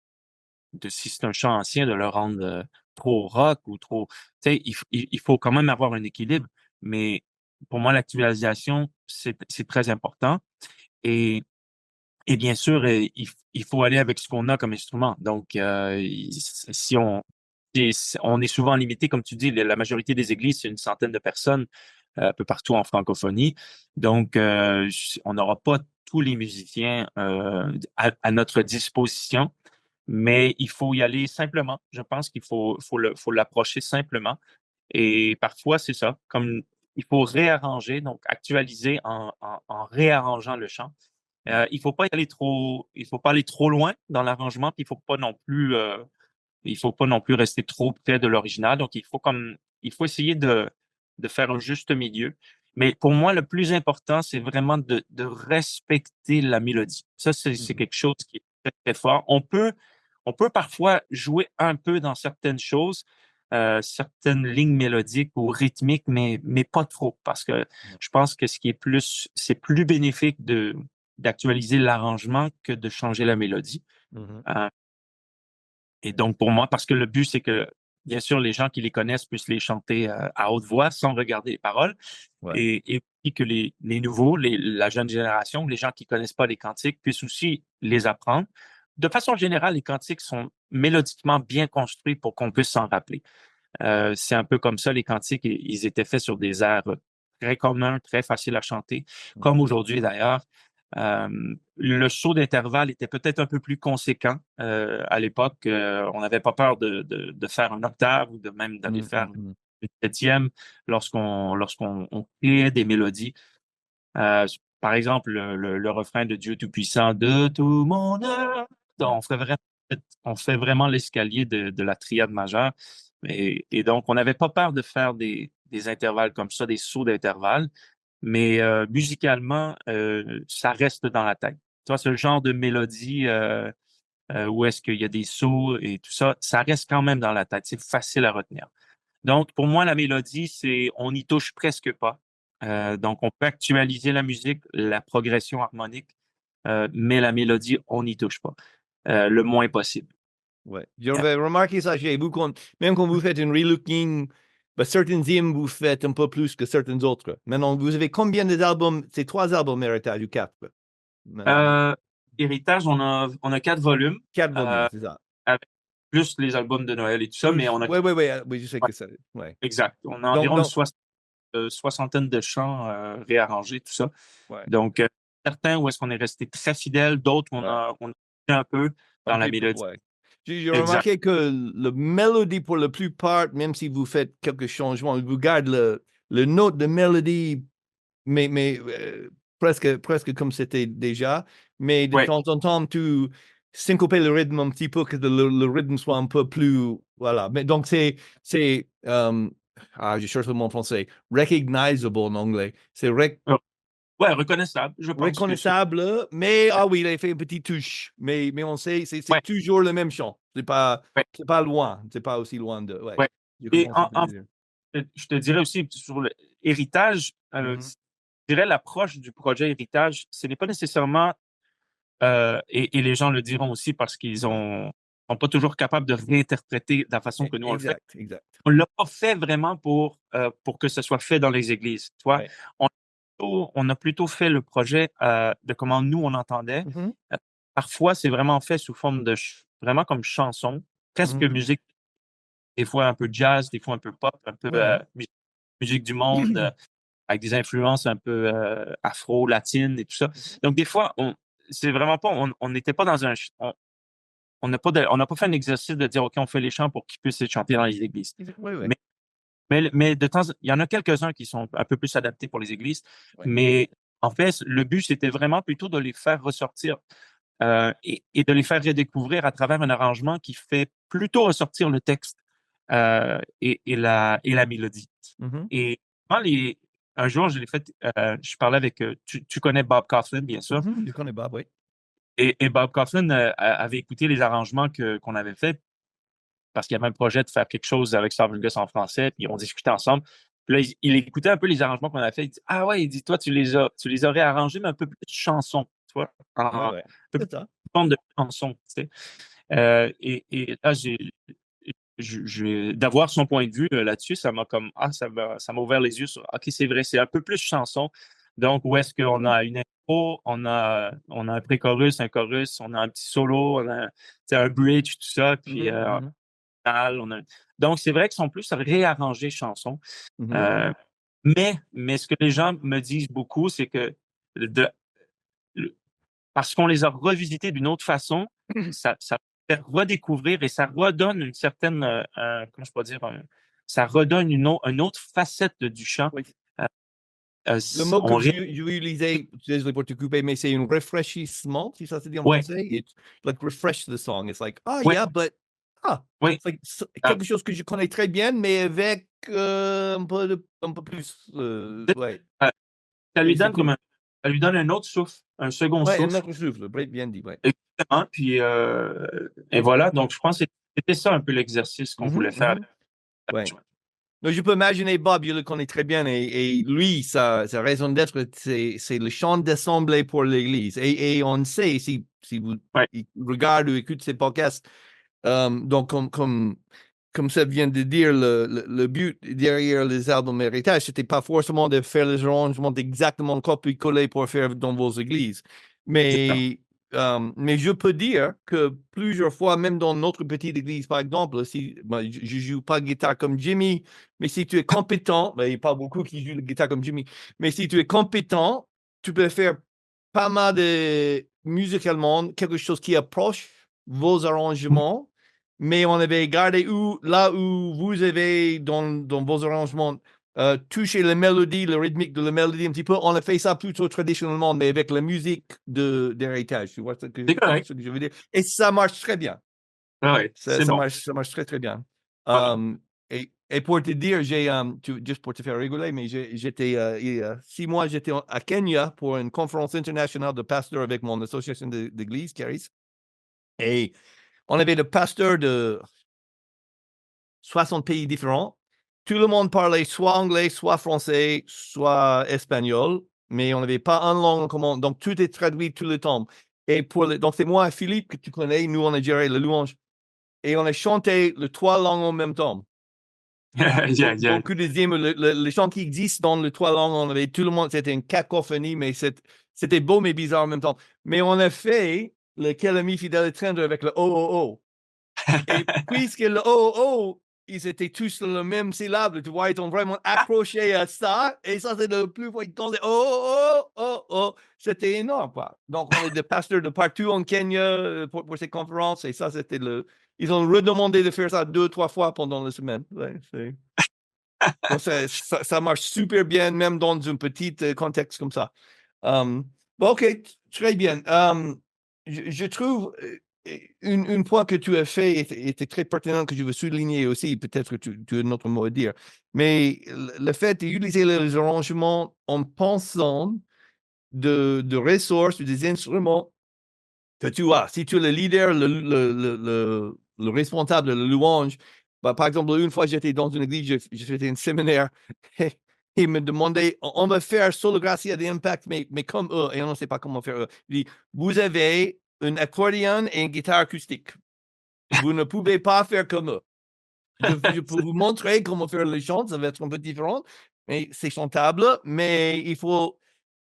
de si c'est un chant ancien, de le rendre euh, trop rock ou trop. Tu sais, il, f- il- il faut quand même avoir un équilibre, mais pour moi, l'actualisation, c'est c'est très important. Et, et bien sûr, euh, il, f- il faut aller avec ce qu'on a comme instrument. Donc, euh, il- si on, si on est souvent limité, comme tu dis, la la majorité des églises, c'est une centaine de personnes euh, un peu partout en francophonie. Donc, euh, on n'aura pas tous les musiciens euh, à, à notre disposition, mais il faut y aller simplement. Je pense qu'il faut, faut le, faut l'approcher simplement. Et parfois, c'est ça, comme il faut réarranger, donc actualiser en, en, en réarrangeant le chant. mm, Euh, il faut pas y aller trop, il faut pas aller trop loin dans l'arrangement, puis il faut pas non plus, euh, il faut pas non plus rester trop près de l'original. Donc, il faut comme, il faut essayer de, de faire un juste milieu. Mais pour moi, le plus important, c'est vraiment de, de respecter la mélodie. Ça, c'est c'est Mhm. quelque chose qui est très, très fort. On peut, on peut parfois jouer un peu dans certaines choses, euh, certaines lignes mélodiques ou rythmiques, mais, mais pas trop, parce que Ouais. je pense que ce qui est plus, c'est plus bénéfique de, d'actualiser l'arrangement que de changer la mélodie. Mhm. Euh, et donc, pour moi, parce que le but, c'est que, bien sûr, les gens qui les connaissent puissent les chanter euh, à haute voix sans regarder les paroles. Ouais. Et, et puis que les, les nouveaux, les, la jeune génération, les gens qui connaissent pas les cantiques puissent aussi les apprendre. De façon générale, les cantiques sont mélodiquement bien construits pour qu'on puisse s'en rappeler. Euh, c'est un peu comme ça, les cantiques, ils ils étaient faits sur des airs très communs, très faciles à chanter, comme aujourd'hui d'ailleurs. Euh, le saut d'intervalle était peut-être un peu plus conséquent euh, à l'époque. Euh, on n'avait pas peur de, de, de faire un octave ou de même d'aller Mhm. faire Mhm. une septième lorsqu'on lorsqu'on on créait des mélodies. Euh, par exemple, le, le, le refrain de Dieu Tout-Puissant, de tout mon œuvre. Ouais. On fait vraiment, on fait vraiment l'escalier de, de la triade majeure. Et, et donc, on n'avait pas peur de faire des, des intervalles comme ça, des sauts d'intervalles. Mais euh, musicalement, euh, ça reste dans la tête. Tu vois, ce genre de mélodie euh, euh, où est-ce qu'il y a des sauts et tout ça, ça reste quand même dans la tête. C'est facile à retenir. Donc, pour moi, la mélodie, c'est, on n'y touche presque pas. Euh, donc, on peut actualiser la musique, la progression harmonique, euh, mais la mélodie, on n'y touche pas, euh, le moins possible. Ouais. Yeah. J'avais remarqué ça chez vous, quand- même quand vous faites une relooking, ben, certains hymnes, vous faites un peu plus que certains autres. Maintenant, vous avez combien d'albums? C'est trois albums Héritage ou quatre? Maintenant, Euh, Héritage, on a, on a quatre volumes, quatre volumes, euh, c'est ça. avec plus les albums de Noël et tout ça, mais Plus, on a, ouais, ouais, ouais, oui, je sais ouais, que ça. Ouais. exact. On a Donc, environ une donc, soix- euh, soixantaine de chants euh, réarrangés, tout ça. ouais, Donc, euh, certains où est-ce qu'on est resté très fidèle, d'autres on ouais. a, on a changé un peu Un dans la petit peu, mélodie. ouais. J'ai j'ai Exact. remarqué que le mélodie, pour la plupart, même si vous faites quelques changements, vous gardez le, le note de mélodie, mais, mais euh, presque, presque comme c'était déjà. Mais de Ouais. temps en temps, tu syncopes le rythme un petit peu, que le, le rythme soit un peu plus. Voilà. Mais donc, c'est. c'est euh, ah, je cherche le mot en français. Recognizable en anglais. C'est rec- Oh, ouais, reconnaissable, je pense que c'est. reconnaissable, mais ah oui, il a fait une petite touche. Mais, mais on sait, c'est c'est Ouais, toujours le même chant. C'est pas, ouais, c'est pas loin. C'est pas aussi loin de. Ouais. ouais. Je Et comprends ce en, que tu en veux dire. fait, je te dirais aussi sur l'héritage, euh, Mhm. je dirais l'approche du projet héritage, ce n'est pas nécessairement, euh, et, et les gens le diront aussi parce qu'ils Mhm. ont sont pas toujours capables de réinterpréter de la façon E- que nous on le fait. Exact, exact. On l'a pas fait vraiment pour euh, pour que ce soit fait dans les églises. Tu vois, Ouais. on, a plutôt- on a plutôt fait le projet euh, de comment nous on entendait. Mhm. Euh, parfois, c'est vraiment fait sous forme de ch- vraiment comme chanson, presque Mhm. musique, des fois un peu jazz, des fois un peu pop, un peu Ouais, euh, ouais. mu- musique du monde, euh, avec des influences un peu euh, afro-latines et tout ça. Donc des fois, on c'est vraiment pas, on on n'était pas dans un, ch- on on n'a pas de- on n'a pas fait un exercice de dire ok, on fait les chants pour qu'ils puissent être chantés dans les églises. Ouais, ouais. Mais mais, mais de temps, il y en a quelques-uns qui sont un peu plus adaptés pour les églises, Ouais. mais en fait, le but, c'était vraiment plutôt de les faire ressortir euh, et, et de les faire redécouvrir à travers un arrangement qui fait plutôt ressortir le texte euh, et, et, la, et la mélodie. Mhm. Et moi, les, un jour, je l'ai fait, euh, je parlais avec, euh, tu, tu connais Bob Kauflin, bien sûr, Mhm. Je connais Bob, oui. et, et Bob Kauflin euh, avait écouté les arrangements que, qu'on avait faits parce qu'il y avait un projet de faire quelque chose avec Starving en français, puis on discutait ensemble. Puis là, il, il écoutait un peu les arrangements qu'on a fait. Il dit ah ouais, il dit toi tu les as, tu les aurais arrangés mais un peu plus de chansons, tu vois, en, Ouais, un ouais. peu plus C'est ça. de forme de chansons, tu sais. Euh, et, et là j'ai je, je- d'avoir son point de vue euh, là-dessus, ça m'a comme ah ça m'a ça m'a ouvert les yeux sur ok c'est vrai c'est un peu plus chanson. Donc où est-ce qu'on a une intro, on a on a un pré-chorus, un chorus, on a un petit solo, on a tu sais, un bridge tout ça, puis Mhm. euh, Mhm. on a- donc, c'est vrai qu'ils sont plus réarrangés chansons. Mhm. Euh, mais, mais ce que les gens me disent beaucoup, c'est que de, le- parce qu'on les a revisités d'une autre façon, ça, ça fait redécouvrir et ça redonne une certaine, euh, euh, comment je peux dire, un- ça redonne une, au- une autre facette du chant. Oui. Euh, euh, Le s- mot que on vous ré- vous utilisez, désolé pour te couper, mais c'est un rafraîchissement, si ça se dit en ouais, français. It's like refresh the song. It's like, oh ouais, yeah, but Ah, Oui. c'est c'est Euh, quelque chose que je connais très bien, mais avec euh, un peu, de, un peu plus. Euh, ouais, euh, ça c'est lui c'est donne comme cool. un, ça lui donne un autre souffle, un second Ouais, un souffle. autre souffle, bien bien dit, ouais. Exactement. Puis, euh, et voilà. Donc, je pense que c'était ça un peu l'exercice qu'on voulait Mhm, faire. mhm, ouais. Donc, je peux imaginer Bob, je le connais très bien, et, et lui, sa, sa raison d'être, c'est, c'est le chant d'assemblée pour l'Église. Et, et on sait, si, si vous Ouais, regardez ou écoutez ces podcasts, euh, donc comme, comme, comme ça vient de dire, le, le, le but derrière les albums héritage, c'était pas forcément de faire les arrangements exactement copier-coller pour faire dans vos églises. exactement. Mais, euh, mais je peux dire que plusieurs fois, même dans notre petite église, par exemple, si ben, je, je joue pas guitare comme Jimmy, mais si tu es compétent, ben, il n'y a pas beaucoup qui jouent la guitare comme Jimmy, mais si tu es compétent, tu peux faire pas mal de musicalement quelque chose qui approche vos arrangements, mais on avait gardé où, là où vous avez dans, dans vos arrangements euh, touché la mélodie, le rythmique de la mélodie un petit peu, on a fait ça plutôt traditionnellement, mais avec la musique de, d'héritage. Tu vois ce que, C'est correct. ce que je veux dire? Et ça marche très bien. Ah ouais, Ça, c'est ça bon. marche, ça marche très, très bien. Bon. Um, et, et pour te dire, j'ai, um, tu, juste pour te faire rigoler, mais j'ai, j'étais, euh, il y a six mois, j'étais à Kenya pour une conférence internationale de pasteurs avec mon association d'église, Caris. Et on avait des pasteurs de soixante pays différents. Tout le monde parlait soit anglais, soit français, soit espagnol, mais on n'avait pas une langue commune. Donc, tout est traduit tout le temps. Et pour le, donc, c'est moi et Philippe que tu connais. Nous, on a géré le louange. Et on a chanté les trois langues en même temps. Yeah, Be- yeah. Beaucoup de hymnes, le, le, les chants qui existent dans les trois langues, on avait tout le monde, c'était une cacophonie, mais c'est- c'était beau mais bizarre en même temps. Mais on a fait le Quel ami fidèle et tendre avec le oh oh oh. Et puisque le oh oh, ils étaient tous le même syllabe, tu vois, ils ont vraiment accroché à ça. Et ça, c'est le plus fort. Ils disaient oh oh oh oh. C'était énorme, quoi. Donc, on est des pasteurs de partout en Kenya euh, pour, pour ces conférences. Et ça, c'était le. Ils ont redemandé de faire ça deux, trois fois pendant la semaine. Ouais, c'est- donc, ça, ça, ça marche super bien, même dans un petit euh, contexte comme ça. Um, bon, OK, très bien. Um, je, je trouve euh, une, une point que tu as fait était, était très pertinent que je veux souligner aussi. Peut-être que tu, tu as un autre mot à dire. Mais le, le fait d'utiliser les arrangements en pensant de, de ressources, des instruments que tu as. Si tu es le leader, le, le, le, le, le responsable de la louange, bah, par exemple, une fois, j'étais dans une église, j'ai j'ai fait un séminaire, et il me demandait, on on va faire Solo Gracia d'Impact, mais, mais comme eux, et on ne sait pas comment faire eux. Il dit, vous avez un accordéon et une guitare acoustique. Vous ne pouvez pas faire comme eux. Je, je peux vous montrer comment faire les chants, ça va être un peu différent, mais c'est chantable, mais il faut,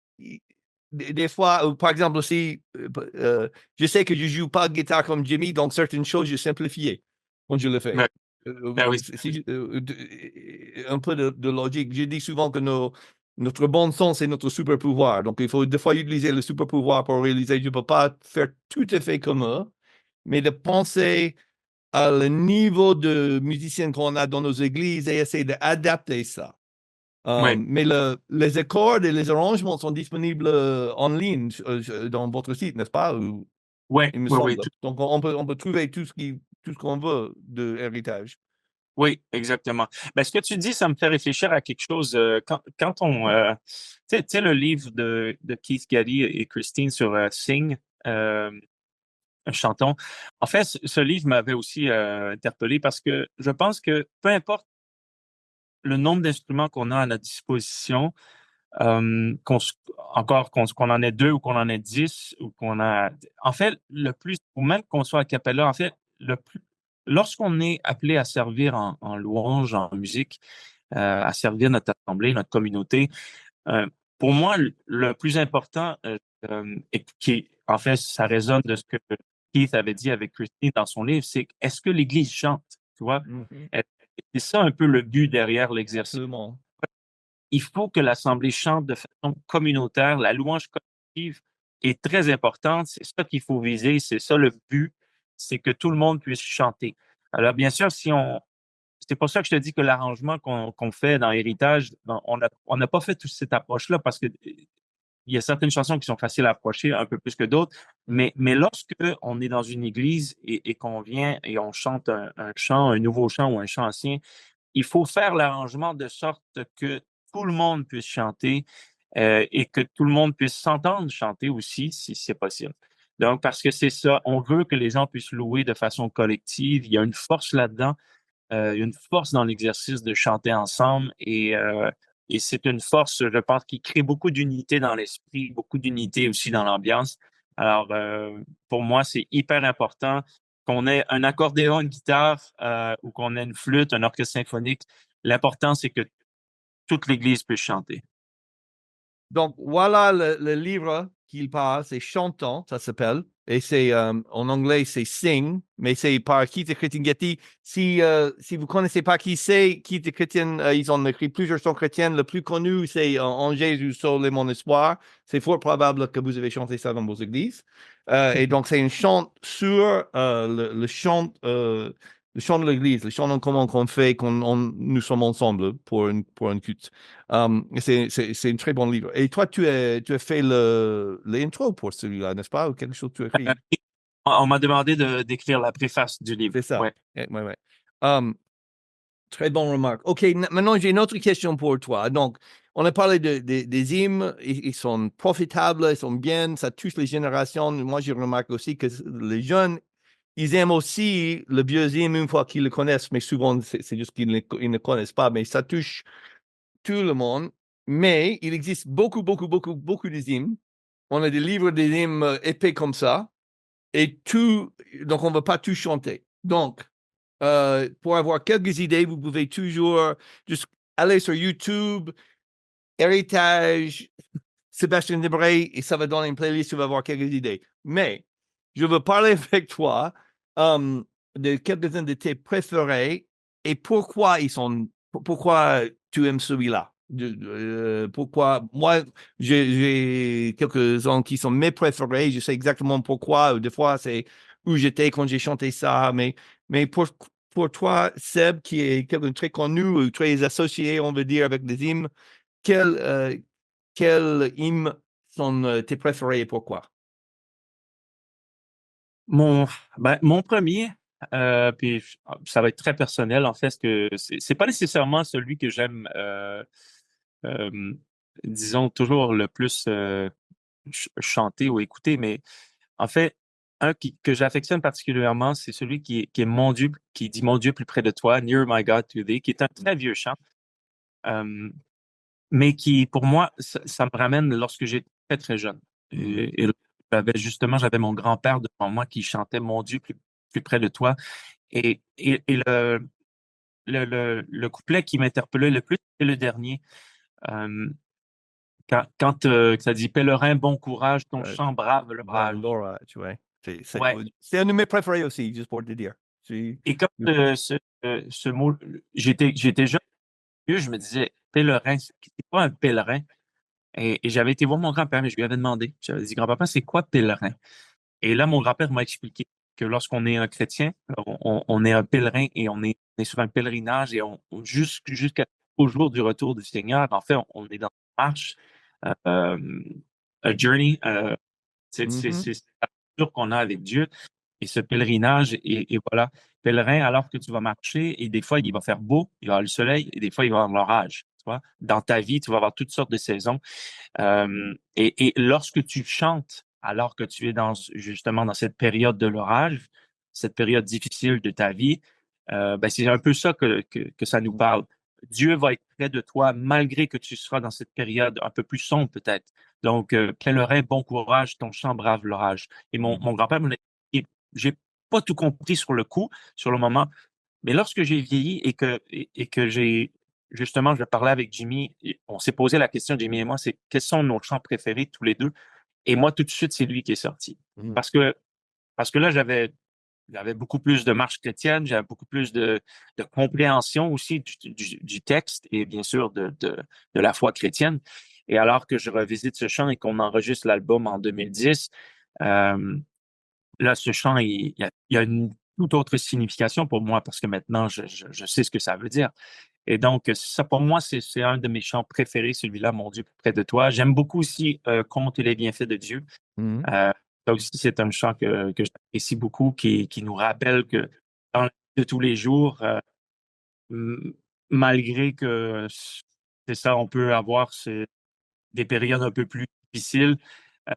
des, des fois, euh, par exemple, aussi, euh, euh, je sais que je joue pas de guitare comme Jimmy, donc certaines choses, je simplifié quand je le fais. Ben, Euh, ben oui. si- si- euh, de- euh, un peu de, de logique. Je dis souvent que nos, notre bon sens, c'est notre super pouvoir. Donc, il faut des fois utiliser le super pouvoir pour réaliser que je ne peux pas faire tout à fait comme eux, mais de penser à le niveau de musiciens qu'on a dans nos églises et essayer d'adapter ça. Euh, Oui, mais le, les accords et les arrangements sont disponibles euh, en ligne euh, dans votre site, n'est-ce pas? Ou- oui, il me oui, oui, semble. tout- Donc, on peut, on peut trouver tout ce qui, tout ce qu'on veut de héritage. oui, exactement. Ben, ce que tu dis, ça me fait réfléchir à quelque chose. euh, quand, quand on, euh, tu sais, tu sais, le livre de, de Keith Gaddy et Christine sur euh, Sing, euh, Chantons. En fait, ce, ce livre m'avait aussi euh, interpellé parce que je pense que peu importe le nombre d'instruments qu'on a à notre disposition, euh, qu'on, s- encore qu'on qu'on en ait deux ou qu'on en ait dix ou qu'on a, en fait, le plus, ou même qu'on soit a cappella, en fait, le plus, lorsqu'on est appelé à servir en, en louange, en musique, euh, à servir notre assemblée, notre communauté, euh, pour moi, le, le plus important, euh, euh, et qui, en fait, ça résonne de ce que Keith avait dit avec Christine dans son livre, c'est est-ce que l'Église chante, tu vois? Mhm. C'est ça un peu le but derrière l'exercice. Absolument. Il faut que l'Assemblée chante de façon communautaire. La louange collective est très importante. C'est ça qu'il faut viser. C'est ça le but. C'est que tout le monde puisse chanter. Alors, bien sûr, si on, c'est pour ça que je te dis que l'arrangement qu'on qu'on fait dans Héritage, on n'a on n'a pas fait toute cette approche-là parce que il y a certaines chansons qui sont faciles à approcher un peu plus que d'autres. Mais, mais lorsque on est dans une église et, et qu'on vient et on chante un, un chant, un nouveau chant ou un chant ancien, il faut faire l'arrangement de sorte que tout le monde puisse chanter euh, et que tout le monde puisse s'entendre chanter aussi, si c'est possible. Donc, parce que c'est ça, on veut que les gens puissent louer de façon collective. Il y a une force là-dedans, euh, il y a une force dans l'exercice de chanter ensemble et, euh, et c'est une force, je pense, qui crée beaucoup d'unité dans l'esprit, beaucoup d'unité aussi dans l'ambiance. Alors, euh, pour moi, c'est hyper important qu'on ait un accordéon, une guitare euh, ou qu'on ait une flûte, un orchestre symphonique. L'important, c'est que toute l'Église puisse chanter. Donc, voilà le, le livre qu'il parle, c'est Chantant, ça s'appelle. Et c'est, euh, en anglais, c'est Sing, mais c'est par Keith Chrétien Getty. Si, euh, si vous connaissez pas qui c'est, Keith Chrétien, euh, ils ont écrit plusieurs chants chrétiens. Le plus connu, c'est euh, En Jésus, Sol et mon espoir. C'est fort probable que vous avez chanté ça dans vos églises. Euh, et donc, c'est une chant sur euh, le, le chant euh, le chant de l'Église, le chant en commun qu'on fait quand on, nous sommes ensemble pour une, pour un culte. Um, c'est, c'est, c'est un très bon livre. Et toi, tu as, tu as fait le, l'intro pour celui-là, n'est-ce pas? Ou quelque chose que tu as Euh, écrit? on on m'a demandé de, d'écrire la préface du livre. C'est ça. Ouais. Ouais, ouais, ouais. Um, très bonne remarque. OK, n- maintenant, j'ai une autre question pour toi. Donc, on a parlé de, de- des hymnes, ils, ils sont profitables, ils sont bien, ça touche les générations. Moi, j'ai remarqué aussi que les jeunes, ils aiment aussi le vieux hymne une fois qu'ils le connaissent, mais souvent, c'est, c'est juste qu'ils ne, ils ne connaissent pas, mais ça touche tout le monde. Mais il existe beaucoup, beaucoup, beaucoup, beaucoup de hymnes. On a des livres des hymnes euh, épais comme ça. Et tout, donc on ne va pas tout chanter. Donc, euh, pour avoir quelques idées, vous pouvez toujours juste aller sur YouTube, Héritage, Sébastien Debray, et ça va donner une playlist, tu vas avoir quelques idées. Mais je veux parler avec toi um, de quelques-uns de tes préférés et pourquoi ils sont, pourquoi tu aimes celui-là. De, de, euh, pourquoi moi j'ai, j'ai quelques-uns qui sont mes préférés, je sais exactement pourquoi. Des fois c'est où j'étais quand j'ai chanté ça, mais mais pour pour toi Seb qui est quelqu'un de très connu ou très associé on veut dire avec des hymnes, quel euh, quels hymnes sont euh, tes préférés et pourquoi? Mon, ben, mon premier, euh, puis ça va être très personnel en fait, parce que c'est, c'est pas nécessairement celui que j'aime, euh, euh, disons, toujours le plus euh, ch- chanter ou écouter, mais en fait, un qui, que j'affectionne particulièrement, c'est celui qui est, qui est Mon Dieu, qui dit Mon Dieu plus près de toi, Near My God to Thee, qui est un très vieux chant, euh, mais qui, pour moi, ça, ça me ramène lorsque j'étais très, très jeune. Mhm. Et, et j'avais justement, j'avais mon grand-père devant moi qui chantait Mon Dieu plus, plus près de toi. Et, et, et le, le, le, le couplet qui m'interpellait le plus, c'est le dernier. Euh, quand quand euh, ça dit Pèlerin, bon courage, ton Euh, chant brave Bravo, l'orage. Laura, tu vois. C'est, c'est, Ouais. c'est un de mes préférés aussi, juste pour te dire. C'est- Et comme euh, ce, euh, ce mot, j'étais, j'étais jeune, je me disais, pèlerin, c'est c'est quoi un pèlerin? Et, et j'avais été voir mon grand-père, mais je lui avais demandé. J'avais dit, grand-papa, c'est quoi pèlerin? Et là, mon grand-père m'a expliqué que lorsqu'on est un chrétien, on, on est un pèlerin et on est, on est sur un pèlerinage et on, on- jus- jusqu'au jour du retour du Seigneur, en fait, on, on est dans une marche, euh, euh, a journey, euh, c'est c'est- Mhm. c'est la posture qu'on a avec Dieu et ce pèlerinage et, et voilà, pèlerin alors que tu vas marcher et des fois il va faire beau, il va y avoir le soleil et des fois il va y avoir l'orage. Tu vois? Dans ta vie, tu vas avoir toutes sortes de saisons. Euh, et, et lorsque tu chantes, alors que tu es dans justement dans cette période de l'orage, cette période difficile de ta vie, euh, ben c'est un peu ça que, que, que ça nous parle. Dieu va être près de toi malgré que tu seras dans cette période un peu plus sombre peut-être. Donc, euh, pèlerin, bon courage, ton chant brave l'orage. Et mon, Mhm. mon grand-père me l'a dit, j'ai pas tout compris sur le coup, sur le moment, mais lorsque j'ai vieilli et que, et, et que j'ai, justement, je parlais avec Jimmy, et on s'est posé la question, Jimmy et moi, c'est quels sont nos chants préférés tous les deux? Et moi, tout de suite, c'est lui qui est sorti. Mhm. Parce que, parce que là, j'avais, j'avais beaucoup plus de marche chrétienne, j'avais beaucoup plus de, de compréhension aussi du, du, du texte et bien sûr de, de, de la foi chrétienne. Et alors que je revisite ce chant et qu'on enregistre l'album en deux mille dix, euh, là, ce chant, il, il y a, il y a une toute autre signification pour moi parce que maintenant, je, je, je sais ce que ça veut dire. Et donc, ça, pour moi, c'est c'est un de mes chants préférés, celui-là, Mon Dieu, près de toi. J'aime beaucoup aussi euh, Conte les bienfaits de Dieu. Mhm. Euh, Ça aussi, c'est un chant que, que j'apprécie beaucoup, qui, qui nous rappelle que dans la vie de tous les jours, euh, m- malgré que c'est ça, on peut avoir ce- des périodes un peu plus difficiles, euh,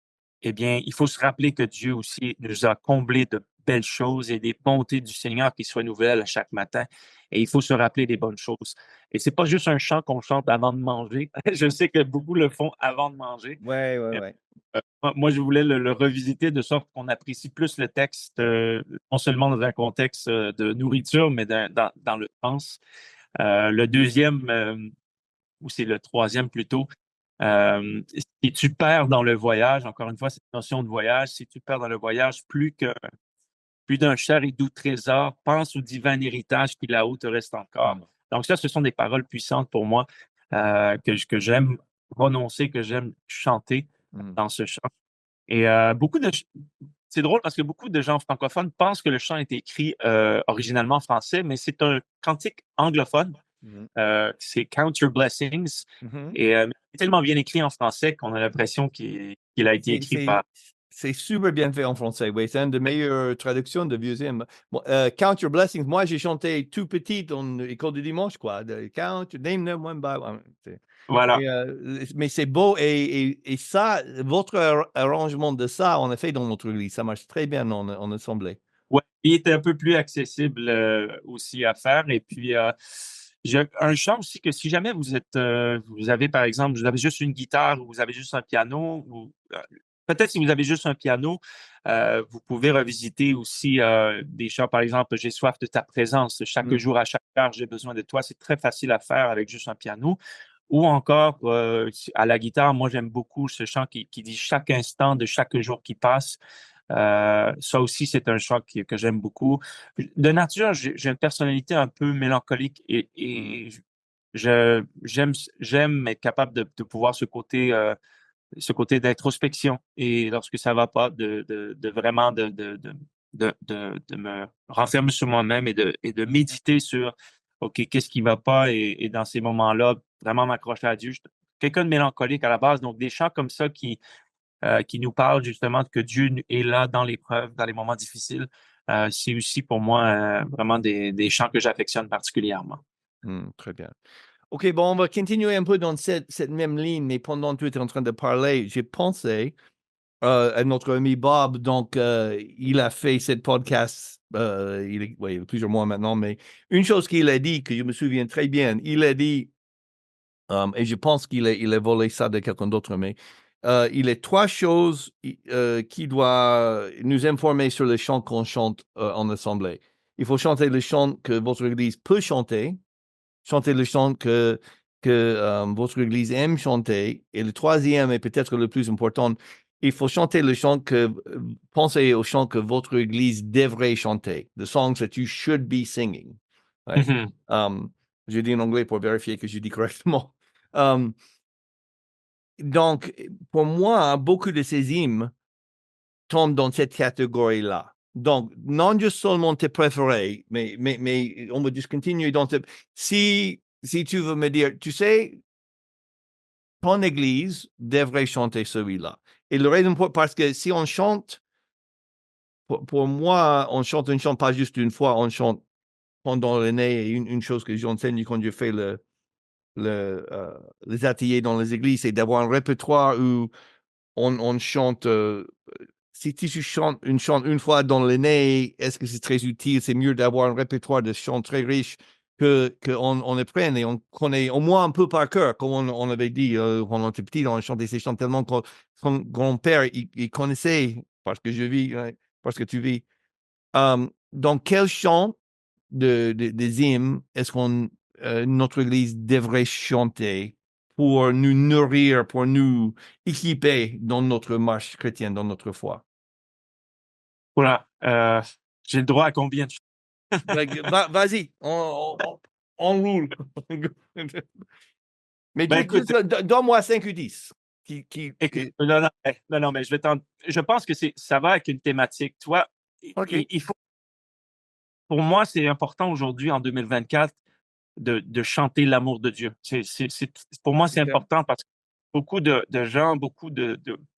eh bien, il faut se rappeler que Dieu aussi nous a comblés de belles choses et des bontés du Seigneur qui se renouvellent à chaque matin. Et il faut se rappeler des bonnes choses. Et c'est pas juste un chant qu'on chante avant de manger. Je sais que beaucoup le font avant de manger. Ouais, ouais, ouais. Euh, moi, moi, je voulais le, le revisiter de sorte qu'on apprécie plus le texte, euh, non seulement dans un contexte euh, de nourriture, mais dans, dans, dans le sens. Euh, le deuxième, euh, ou c'est le troisième plutôt, euh, si tu perds dans le voyage, encore une fois, cette notion de voyage, si tu perds dans le voyage plus que plus d'un cher et doux trésor, pense au divin héritage qui là-haut te reste encore. Mm. Donc ça, ce sont des paroles puissantes pour moi euh, que, que j'aime prononcer, que j'aime chanter Mm. dans ce chant. Et euh, beaucoup de... C'est drôle parce que beaucoup de gens francophones pensent que le chant est écrit euh, originalement en français, mais c'est un cantique anglophone. Mhm. Euh, c'est Count Your Blessings. Mhm. Et euh, c'est tellement bien écrit en français qu'on a l'impression qu'il qu'il a été C'est écrit c'est- par... c'est super bien fait en français, oui. C'est une des meilleures traductions de vieux hymnes. Bon, euh, Count Your Blessings, moi, j'ai chanté tout petit en école de dimanche, quoi. De Count Your Name Them One by One. C'est- Voilà. Et, euh, mais c'est beau. Et, et, et ça, votre ar- arrangement de ça, on a fait dans notre église. Ça marche très bien en, en assemblée. Ouais, il était un peu plus accessible euh, aussi à faire. Et puis, euh, j'ai un chant aussi que si jamais vous êtes, euh, vous avez par exemple, vous avez juste une guitare ou vous avez juste un piano, ou euh, peut-être si vous avez juste un piano, euh, vous pouvez revisiter aussi euh, des chants, par exemple, J'ai soif de ta présence. Chaque Mm. jour, à chaque heure, j'ai besoin de toi. C'est très facile à faire avec juste un piano. Ou encore, euh, à la guitare, moi, j'aime beaucoup ce chant qui, qui dit chaque instant de chaque jour qui passe. Euh, ça aussi, c'est un chant qui- que j'aime beaucoup. De nature, j'ai j'ai une personnalité un peu mélancolique et, Mm. et je, j'aime, j'aime être capable de, de pouvoir ce côté, euh, ce côté d'introspection et lorsque ça va pas, de, de, de vraiment de, de, de, de, de, de me renfermer sur moi-même et de, et de méditer sur, OK, qu'est-ce qui va pas et, et dans ces moments-là, vraiment m'accrocher à Dieu. Je suis quelqu'un de mélancolique à la base, donc des chants comme ça qui, euh, qui nous parle justement que Dieu est là dans l'épreuve, dans les moments difficiles. Euh, c'est aussi pour moi euh, vraiment des, des chants que j'affectionne particulièrement. Mm. Très bien. OK, bon, on va continuer un peu dans cette, cette même ligne, mais pendant que tu étais en train de parler, j'ai pensé euh, à notre ami Bob. Donc, euh, il a fait cette podcast, euh, il est, ouais, il y a plusieurs mois maintenant, mais une chose qu'il a dit, que je me souviens très bien, il a dit, euh, et je pense qu'il a, il a volé ça de quelqu'un d'autre, mais euh, il y a trois choses euh, qui doivent nous informer sur le chant qu'on chante euh, en assemblée. Il faut chanter le chant que votre église peut chanter, chanter le chant que, que euh, votre église aime chanter. Et le troisième, et peut-être le plus important, il faut chanter le chant que, euh, pensez au chant que votre église devrait chanter. The songs that you should be singing. Right? Mhm. Um, je dis en anglais pour vérifier que je dis correctement. Um, donc, pour moi, beaucoup de ces hymnes tombent dans cette catégorie-là. Donc, non juste seulement tes préférés, mais, mais, mais on va juste continuer dans tes... Si, si tu veux me dire, tu sais, ton église devrait chanter celui-là. Et le raison pour, parce que si on chante, pour, pour moi, on chante une chant pas juste une fois, on chante pendant l'année. Et une, une chose que j'enseigne quand je fais le, le, euh, les ateliers dans les églises, c'est d'avoir un répertoire où on, on chante... Euh, si tu chantes une chante une fois dans l'année, est-ce que c'est très utile? C'est mieux d'avoir un répertoire de chants très riche que qu'on on apprenne et on connaît au moins un peu par cœur, comme on, on avait dit euh, quand on était petit, on chantait ces chants tellement que son grand-père, il, il connaissait, parce que je vis, ouais, parce que tu vis. Um, donc, quel chant de, de, des hymnes est-ce qu'on euh, notre Église devrait chanter pour nous nourrir, pour nous équiper dans notre marche chrétienne, dans notre foi? Voilà. Euh, j'ai le droit à combien de... Like, va, vas-y, on, on, on roule. Mais Ben juste, écoute, juste, don- donne-moi cinq ou dix. Qui, qui, écoute, qui- non, non, eh, non, non, mais je vais t'en... Je pense que c'est, ça va avec une thématique. Toi, il, OK. il faut, pour moi, c'est important aujourd'hui, en deux mille vingt-quatre, de, de chanter l'amour de Dieu. C'est, c'est, c'est, pour moi, c'est OK. important parce que beaucoup de, de gens, beaucoup de, de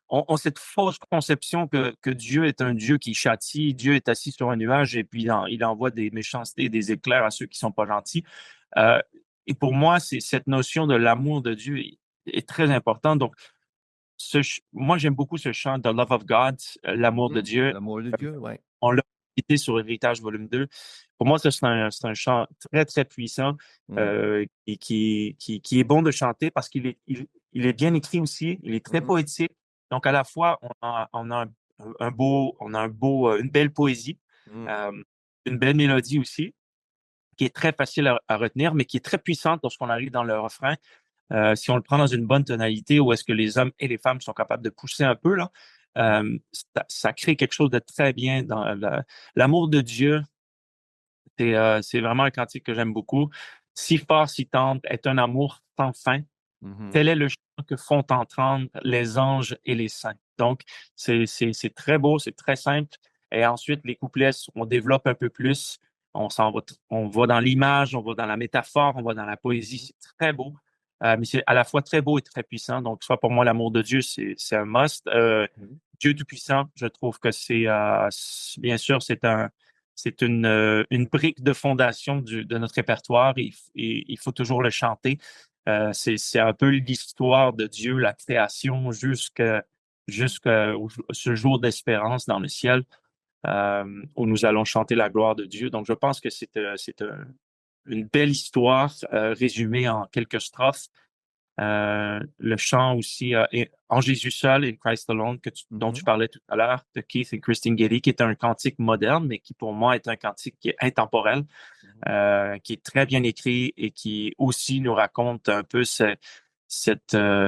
on, on cette fausse conception que, que Dieu est un Dieu qui châtie, Dieu est assis sur un nuage et puis il, en- il envoie des méchancetés, des éclairs à ceux qui sont pas gentils. Euh, et pour moi, c'est cette notion de l'amour de Dieu est, est très importante. Donc, ce ch- moi, j'aime beaucoup ce chant The Love of God, euh, l'amour de Mhm. Dieu. L'amour de Dieu, ouais. On l'a été sur Héritage volume deux. Pour moi, ça, c'est un, c'est un chant très, très puissant Mhm. euh, et qui, qui, qui est bon de chanter parce qu'il est, il, il est bien écrit aussi. Il est très Mhm. poétique. Donc, à la fois, on a, on a un, un beau, on a un beau, euh, une belle poésie, Mhm. euh, une belle mélodie aussi, qui est très facile à, à retenir, mais qui est très puissante lorsqu'on arrive dans le refrain. Euh, si on le prend dans une bonne tonalité où est-ce que les hommes et les femmes sont capables de pousser un peu, là, euh, ça, ça crée quelque chose de très bien dans la- l'amour de Dieu. C'est euh, c'est vraiment un cantique que j'aime beaucoup. Si fort, si tendre, est un amour sans fin. Mhm. Tel est le chant que font entendre les anges et les saints. Donc, c'est c'est c'est très beau, c'est très simple. Et ensuite, les couplets, on développe un peu plus. On s'en va, on va dans l'image, on va dans la métaphore, on va dans la poésie. C'est très beau. Euh, mais c'est à la fois très beau et très puissant. Donc, soit pour moi, l'amour de Dieu, c'est c'est un must. Euh, Mhm. Dieu Tout-Puissant, je trouve que c'est, euh, c'est- bien sûr, c'est un, c'est une, euh, une brique de fondation du- de notre répertoire. Et, et il faut toujours le chanter. Euh, c'est, c'est un peu l'histoire de Dieu, la création, jusqu'à jusqu'à ce jour d'espérance dans le ciel, euh, où nous allons chanter la gloire de Dieu. Donc, je pense que c'est, euh, c'est euh, une belle histoire euh, résumée en quelques strophes. Euh, le chant aussi euh, est En Jésus seul et Christ alone que tu- dont tu Mhm. parlais tout à l'heure de Keith et Christine Getty, qui est un cantique moderne, mais qui pour moi est un cantique qui est intemporel, Mhm. euh, qui est très bien écrit et qui aussi nous raconte un peu ce- cette, euh,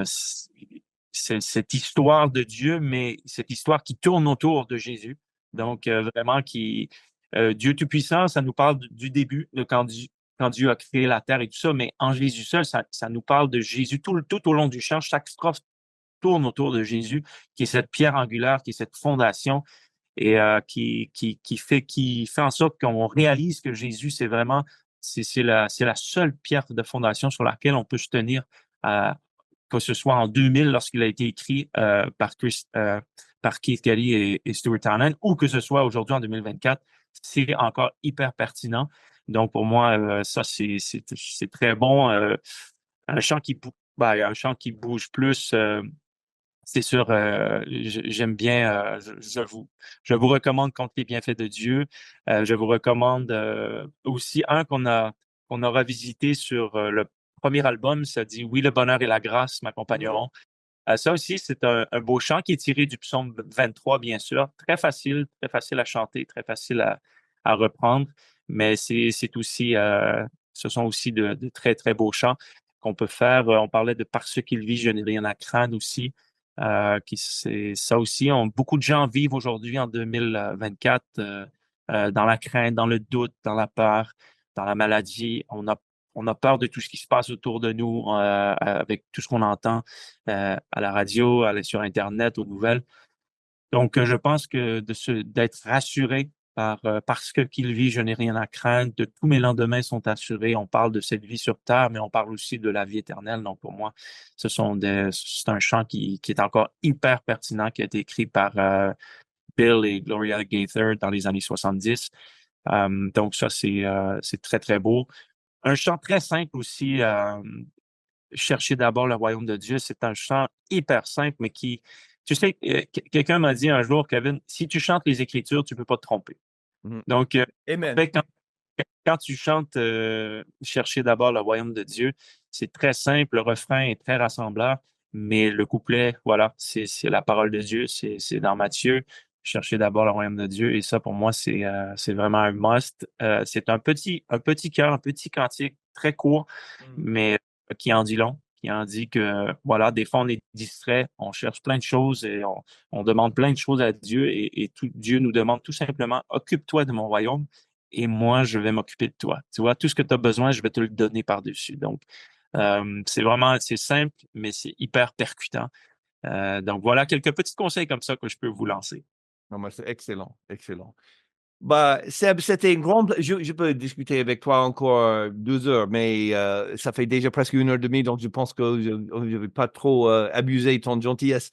c- cette histoire de Dieu, mais cette histoire qui tourne autour de Jésus. Mhm. Donc, euh, vraiment, qui euh, Dieu Tout-Puissant, ça nous parle du du début, de quand Dieu, quand Dieu a créé la terre et tout ça, mais en Jésus seul, ça, ça nous parle de Jésus tout, le- tout au long du chant. Chaque strophe tourne autour de Jésus, qui est cette pierre angulaire, qui est cette fondation et euh, qui, qui, qui, fait, qui fait en sorte qu'on réalise que Jésus, c'est vraiment, c'est c'est la, c'est la seule pierre de fondation sur laquelle on peut se tenir, euh, que ce soit en deux mille lorsqu'il a été écrit euh, par, Chris, euh, par Keith Kelly et, et Stuart Townend, ou que ce soit aujourd'hui en deux mille vingt-quatre, c'est encore hyper pertinent. Donc pour moi, euh, ça c'est c'est c'est très bon. Euh, un chant qui bou- ben, un chant qui bouge plus. Euh, c'est sûr, euh, j- j'aime bien, euh, je, je vous, je vous recommande Contre les bienfaits de Dieu. Euh, je vous recommande euh, aussi un qu'on a, qu'on a revisité sur euh, le premier album, ça dit Oui, le bonheur et la grâce Mhm. m'accompagneront. Euh, ça aussi, c'est un, un beau chant qui est tiré du psaume vingt-trois, bien sûr. Très facile, très facile à chanter, très facile à, à reprendre, mais c'est, c'est aussi, euh, ce sont aussi de, de très, très beaux chants qu'on peut faire. Euh, On parlait de Par ce qu'il vit, je n'ai rien à craindre aussi. Euh, qui c'est ça aussi. On, beaucoup de gens vivent aujourd'hui en deux mille vingt-quatre euh, euh, dans la crainte, dans le doute, dans la peur, dans la maladie. On a on a peur de tout ce qui se passe autour de nous, euh, avec tout ce qu'on entend euh, à la radio, à, sur Internet, aux nouvelles. Donc, euh, je pense que de se, d'être rassuré par euh, parce que qu'il vit, je n'ai rien à craindre, de tous mes lendemains sont assurés. On parle de cette vie sur terre, mais on parle aussi de la vie éternelle. Donc, pour moi, ce sont des, c'est un chant qui, qui est encore hyper pertinent, qui a été écrit par euh, Bill et Gloria Gaither dans les années soixante-dix. Euh, donc, ça, c'est euh, c'est très, très beau. Un chant très simple aussi, euh, Chercher d'abord le royaume de Dieu, c'est un chant hyper simple, mais qui, tu sais, euh, quelqu'un m'a dit un jour, Kevin, si tu chantes les Écritures, tu peux pas te tromper. Mhm. Donc, euh, Amen. fait, quand, quand tu chantes euh, Chercher d'abord le royaume de Dieu, c'est très simple, le refrain est très rassembleur, mais le couplet, voilà, c'est c'est la parole de Dieu, c'est c'est dans Matthieu, Chercher d'abord le royaume de Dieu, et ça, pour moi, c'est euh, c'est vraiment un must. Euh, c'est un petit, un petit cœur, un petit cantique, très court, Mhm. mais euh, qui en dit long, qui en dit que, voilà, des fois, on est distrait, on cherche plein de choses et on, on demande plein de choses à Dieu, et, et tout, Dieu nous demande tout simplement, occupe-toi de mon royaume et moi, je vais m'occuper de toi. Tu vois, tout ce que tu as besoin, je vais te le donner par-dessus. Donc, euh, c'est vraiment, c'est simple, mais c'est hyper percutant. Euh, donc, voilà quelques petits conseils comme ça que je peux vous lancer. Non, mais c'est excellent, excellent. Bah, Seb, c'était une grande. Je, je peux discuter avec toi encore euh, deux heures, mais euh, ça fait déjà presque une heure et demie, donc je pense que je ne vais pas trop euh, abuser de ton gentillesse.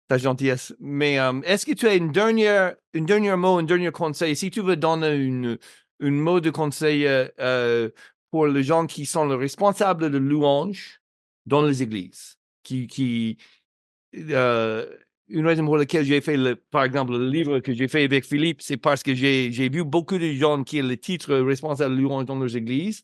ta gentillesse. Mais euh, est-ce que tu as une dernière, une dernière mot, un dernier conseil? Si tu veux donner une, une mot de conseil euh, euh, pour les gens qui sont les responsables de louanges dans les églises, qui, qui euh, une raison pour laquelle j'ai fait, le, par exemple, le livre que j'ai fait avec Philippe, c'est parce que j'ai, j'ai vu beaucoup de gens qui ont le titre responsable de louanges dans leurs églises.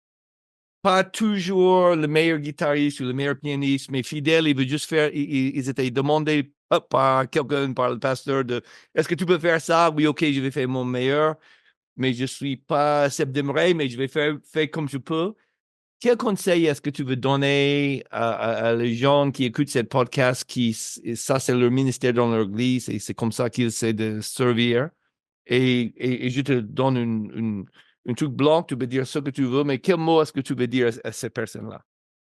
Pas toujours le meilleur guitariste ou le meilleur pianiste, mais fidèle, il veut juste faire, ils, ils étaient demandés par quelqu'un, par le pasteur, de est-ce que tu peux faire ça? Oui, ok, je vais faire mon meilleur, mais je suis pas septième rey, mais je vais faire, faire comme je peux. Quel conseil est-ce que tu veux donner à, à, à les gens qui écoutent ce podcast, qui, ça, c'est leur ministère dans leur église et c'est comme ça qu'ils essaient de servir? Et, et, et je te donne une, une, un truc blanc, tu peux dire ce que tu veux, mais quel mot est-ce que tu veux dire à, à cette personne-là?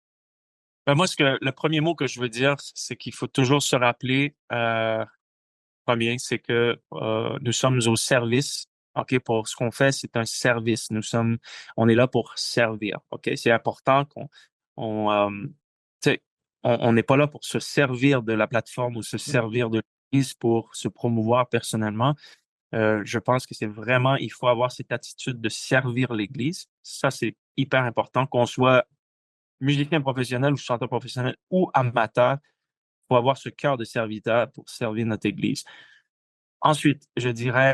Ben, moi, ce que, le premier mot que je veux dire, c'est qu'il faut toujours se rappeler, euh, premier, c'est que euh, nous sommes au service. OK, pour ce qu'on fait, c'est un service. Nous sommes, on est là pour servir. OK, c'est important qu'on, on, euh, tu sais, on on n'est pas là pour se servir de la plateforme ou se servir de l'Église pour se promouvoir personnellement. Euh, je pense que c'est vraiment, il faut avoir cette attitude de servir l'Église. Ça, c'est hyper important, qu'on soit musicien professionnel ou chanteur professionnel ou amateur, il faut avoir ce cœur de serviteur pour servir notre Église. Ensuite, je dirais,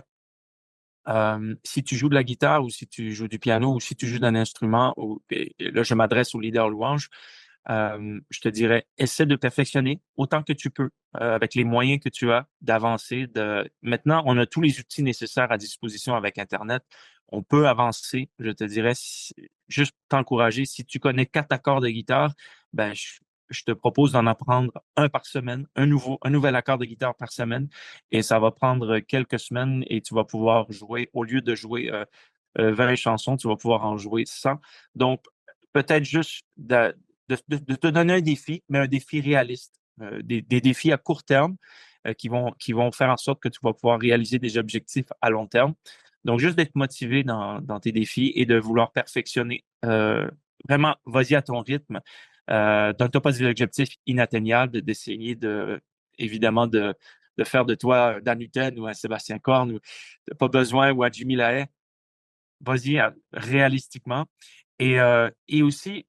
euh, si tu joues de la guitare ou si tu joues du piano ou si tu joues d'un instrument, ou, et là, je m'adresse au leader louange, euh, je te dirais, essaie de perfectionner autant que tu peux euh, avec les moyens que tu as d'avancer. De... Maintenant, on a tous les outils nécessaires à disposition avec Internet. On peut avancer, je te dirais, si- juste t'encourager. Si tu connais quatre accords de guitare, ben, je, je te propose d'en apprendre un par semaine, un nouveau, un nouvel accord de guitare par semaine, et ça va prendre quelques semaines et tu vas pouvoir jouer, au lieu de jouer euh, euh, vingt chansons, tu vas pouvoir en jouer cent. Donc, peut-être juste de, de, de, de te donner un défi, mais un défi réaliste, euh, des, des défis à court terme euh, qui vont, qui vont faire en sorte que tu vas pouvoir réaliser des objectifs à long terme. Donc, juste d'être motivé dans, dans tes défis et de vouloir perfectionner. Euh, vraiment, vas-y à ton rythme. Euh, donne-toi pas des objectifs inatteignables, d'essayer de, évidemment, de, de faire de toi un Dan Hutton ou un Sébastien Korn ou pas besoin ou un Jimmy Lahaye. Vas-y euh, réalistiquement. Et, euh, et aussi,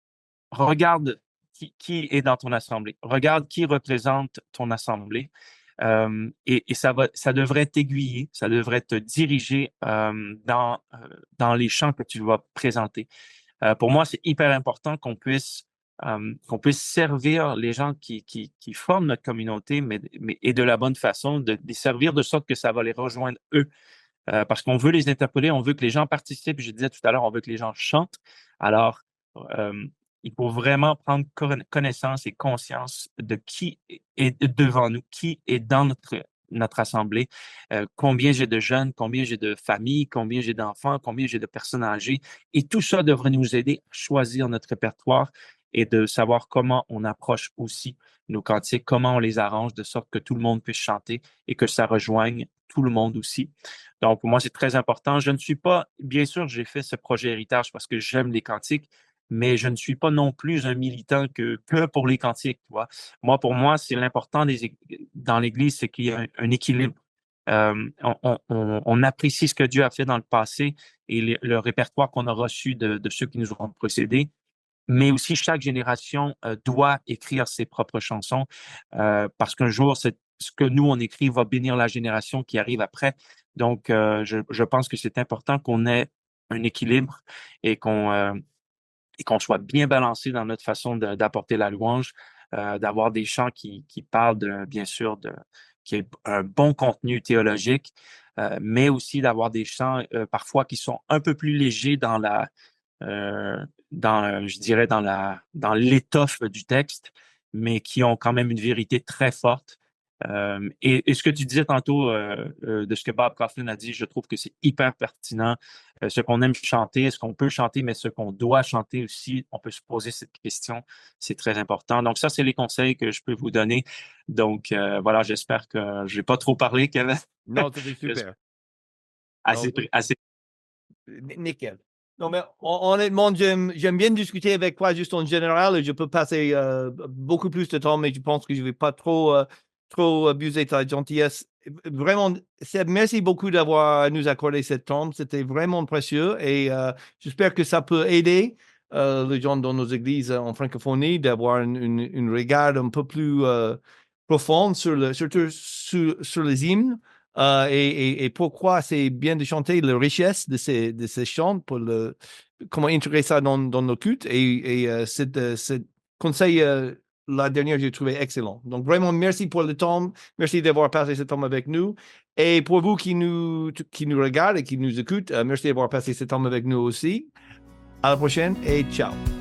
regarde qui, qui est dans ton assemblée. Regarde qui représente ton assemblée. Euh, et, et ça va, ça devrait t'aiguiller, ça devrait te diriger euh, dans, euh, dans les chants que tu vas présenter. Euh, pour moi, c'est hyper important qu'on puisse euh, qu'on puisse servir les gens qui, qui, qui forment notre communauté, mais, mais et de la bonne façon, de les servir de sorte que ça va les rejoindre eux. Euh, parce qu'on veut les interpeller, on veut que les gens participent. Je disais tout à l'heure, on veut que les gens chantent. Alors, euh, il faut vraiment prendre connaissance et conscience de qui est devant nous, qui est dans notre, notre assemblée, euh, combien j'ai de jeunes, combien j'ai de familles, combien j'ai d'enfants, combien j'ai de personnes âgées. Et tout ça devrait nous aider à choisir notre répertoire et de savoir comment on approche aussi nos cantiques, comment on les arrange de sorte que tout le monde puisse chanter et que ça rejoigne tout le monde aussi. Donc, pour moi, c'est très important. Je ne suis pas, bien sûr, j'ai fait ce projet héritage parce que j'aime les cantiques, mais je ne suis pas non plus un militant que, que pour les cantiques, tu vois. Moi, pour moi, c'est l'important des, dans l'Église, c'est qu'il y a un, un équilibre. Euh, on, on, on, apprécie ce que Dieu a fait dans le passé et le, le répertoire qu'on a reçu de, de ceux qui nous ont précédés, mais aussi chaque génération euh, doit écrire ses propres chansons euh, parce qu'un jour, c'est, ce que nous, on écrit va bénir la génération qui arrive après. Donc, euh, je, je pense que c'est important qu'on ait un équilibre et qu'on euh, et qu'on soit bien balancé dans notre façon de, d'apporter la louange, euh, d'avoir des chants qui, qui parlent, de, bien sûr, de, qui est un bon contenu théologique, euh, mais aussi d'avoir des chants euh, parfois qui sont un peu plus légers dans la, euh, dans, je dirais, dans la, dans l'étoffe du texte, mais qui ont quand même une vérité très forte. Euh, et, et ce que tu disais tantôt euh, euh, de ce que Bob Kauflin a dit, je trouve que c'est hyper pertinent. Euh, ce qu'on aime chanter, ce qu'on peut chanter, mais ce qu'on doit chanter aussi, on peut se poser cette question. C'est très important. Donc ça, c'est les conseils que je peux vous donner. Donc euh, voilà, j'espère que je n'ai pas trop parlé, Kevin. Non, c'était super. assez, Non, assez. nickel. Non, mais honnêtement, j'aime, j'aime bien discuter avec toi juste en général. Je peux passer euh, beaucoup plus de temps, mais je pense que je ne vais pas trop euh, trop abusé ta gentillesse. Vraiment, Seb, merci beaucoup d'avoir nous accordé cette temps. C'était vraiment précieux et euh, j'espère que ça peut aider euh, les gens dans nos églises en francophonie d'avoir une, une, une regard un peu plus euh, profonde sur le, surtout sur, sur les hymnes euh, et, et, et pourquoi c'est bien de chanter la richesse de ces, de ces chants, pour le, comment intégrer ça dans, dans nos cultes. Et, et euh, ce conseil euh, la dernière, j'ai trouvé excellent. Donc, vraiment, merci pour le temps. Merci d'avoir passé ce temps avec nous. Et pour vous qui nous, qui nous regardent et qui nous écoutent, euh, merci d'avoir passé ce temps avec nous aussi. À la prochaine et ciao.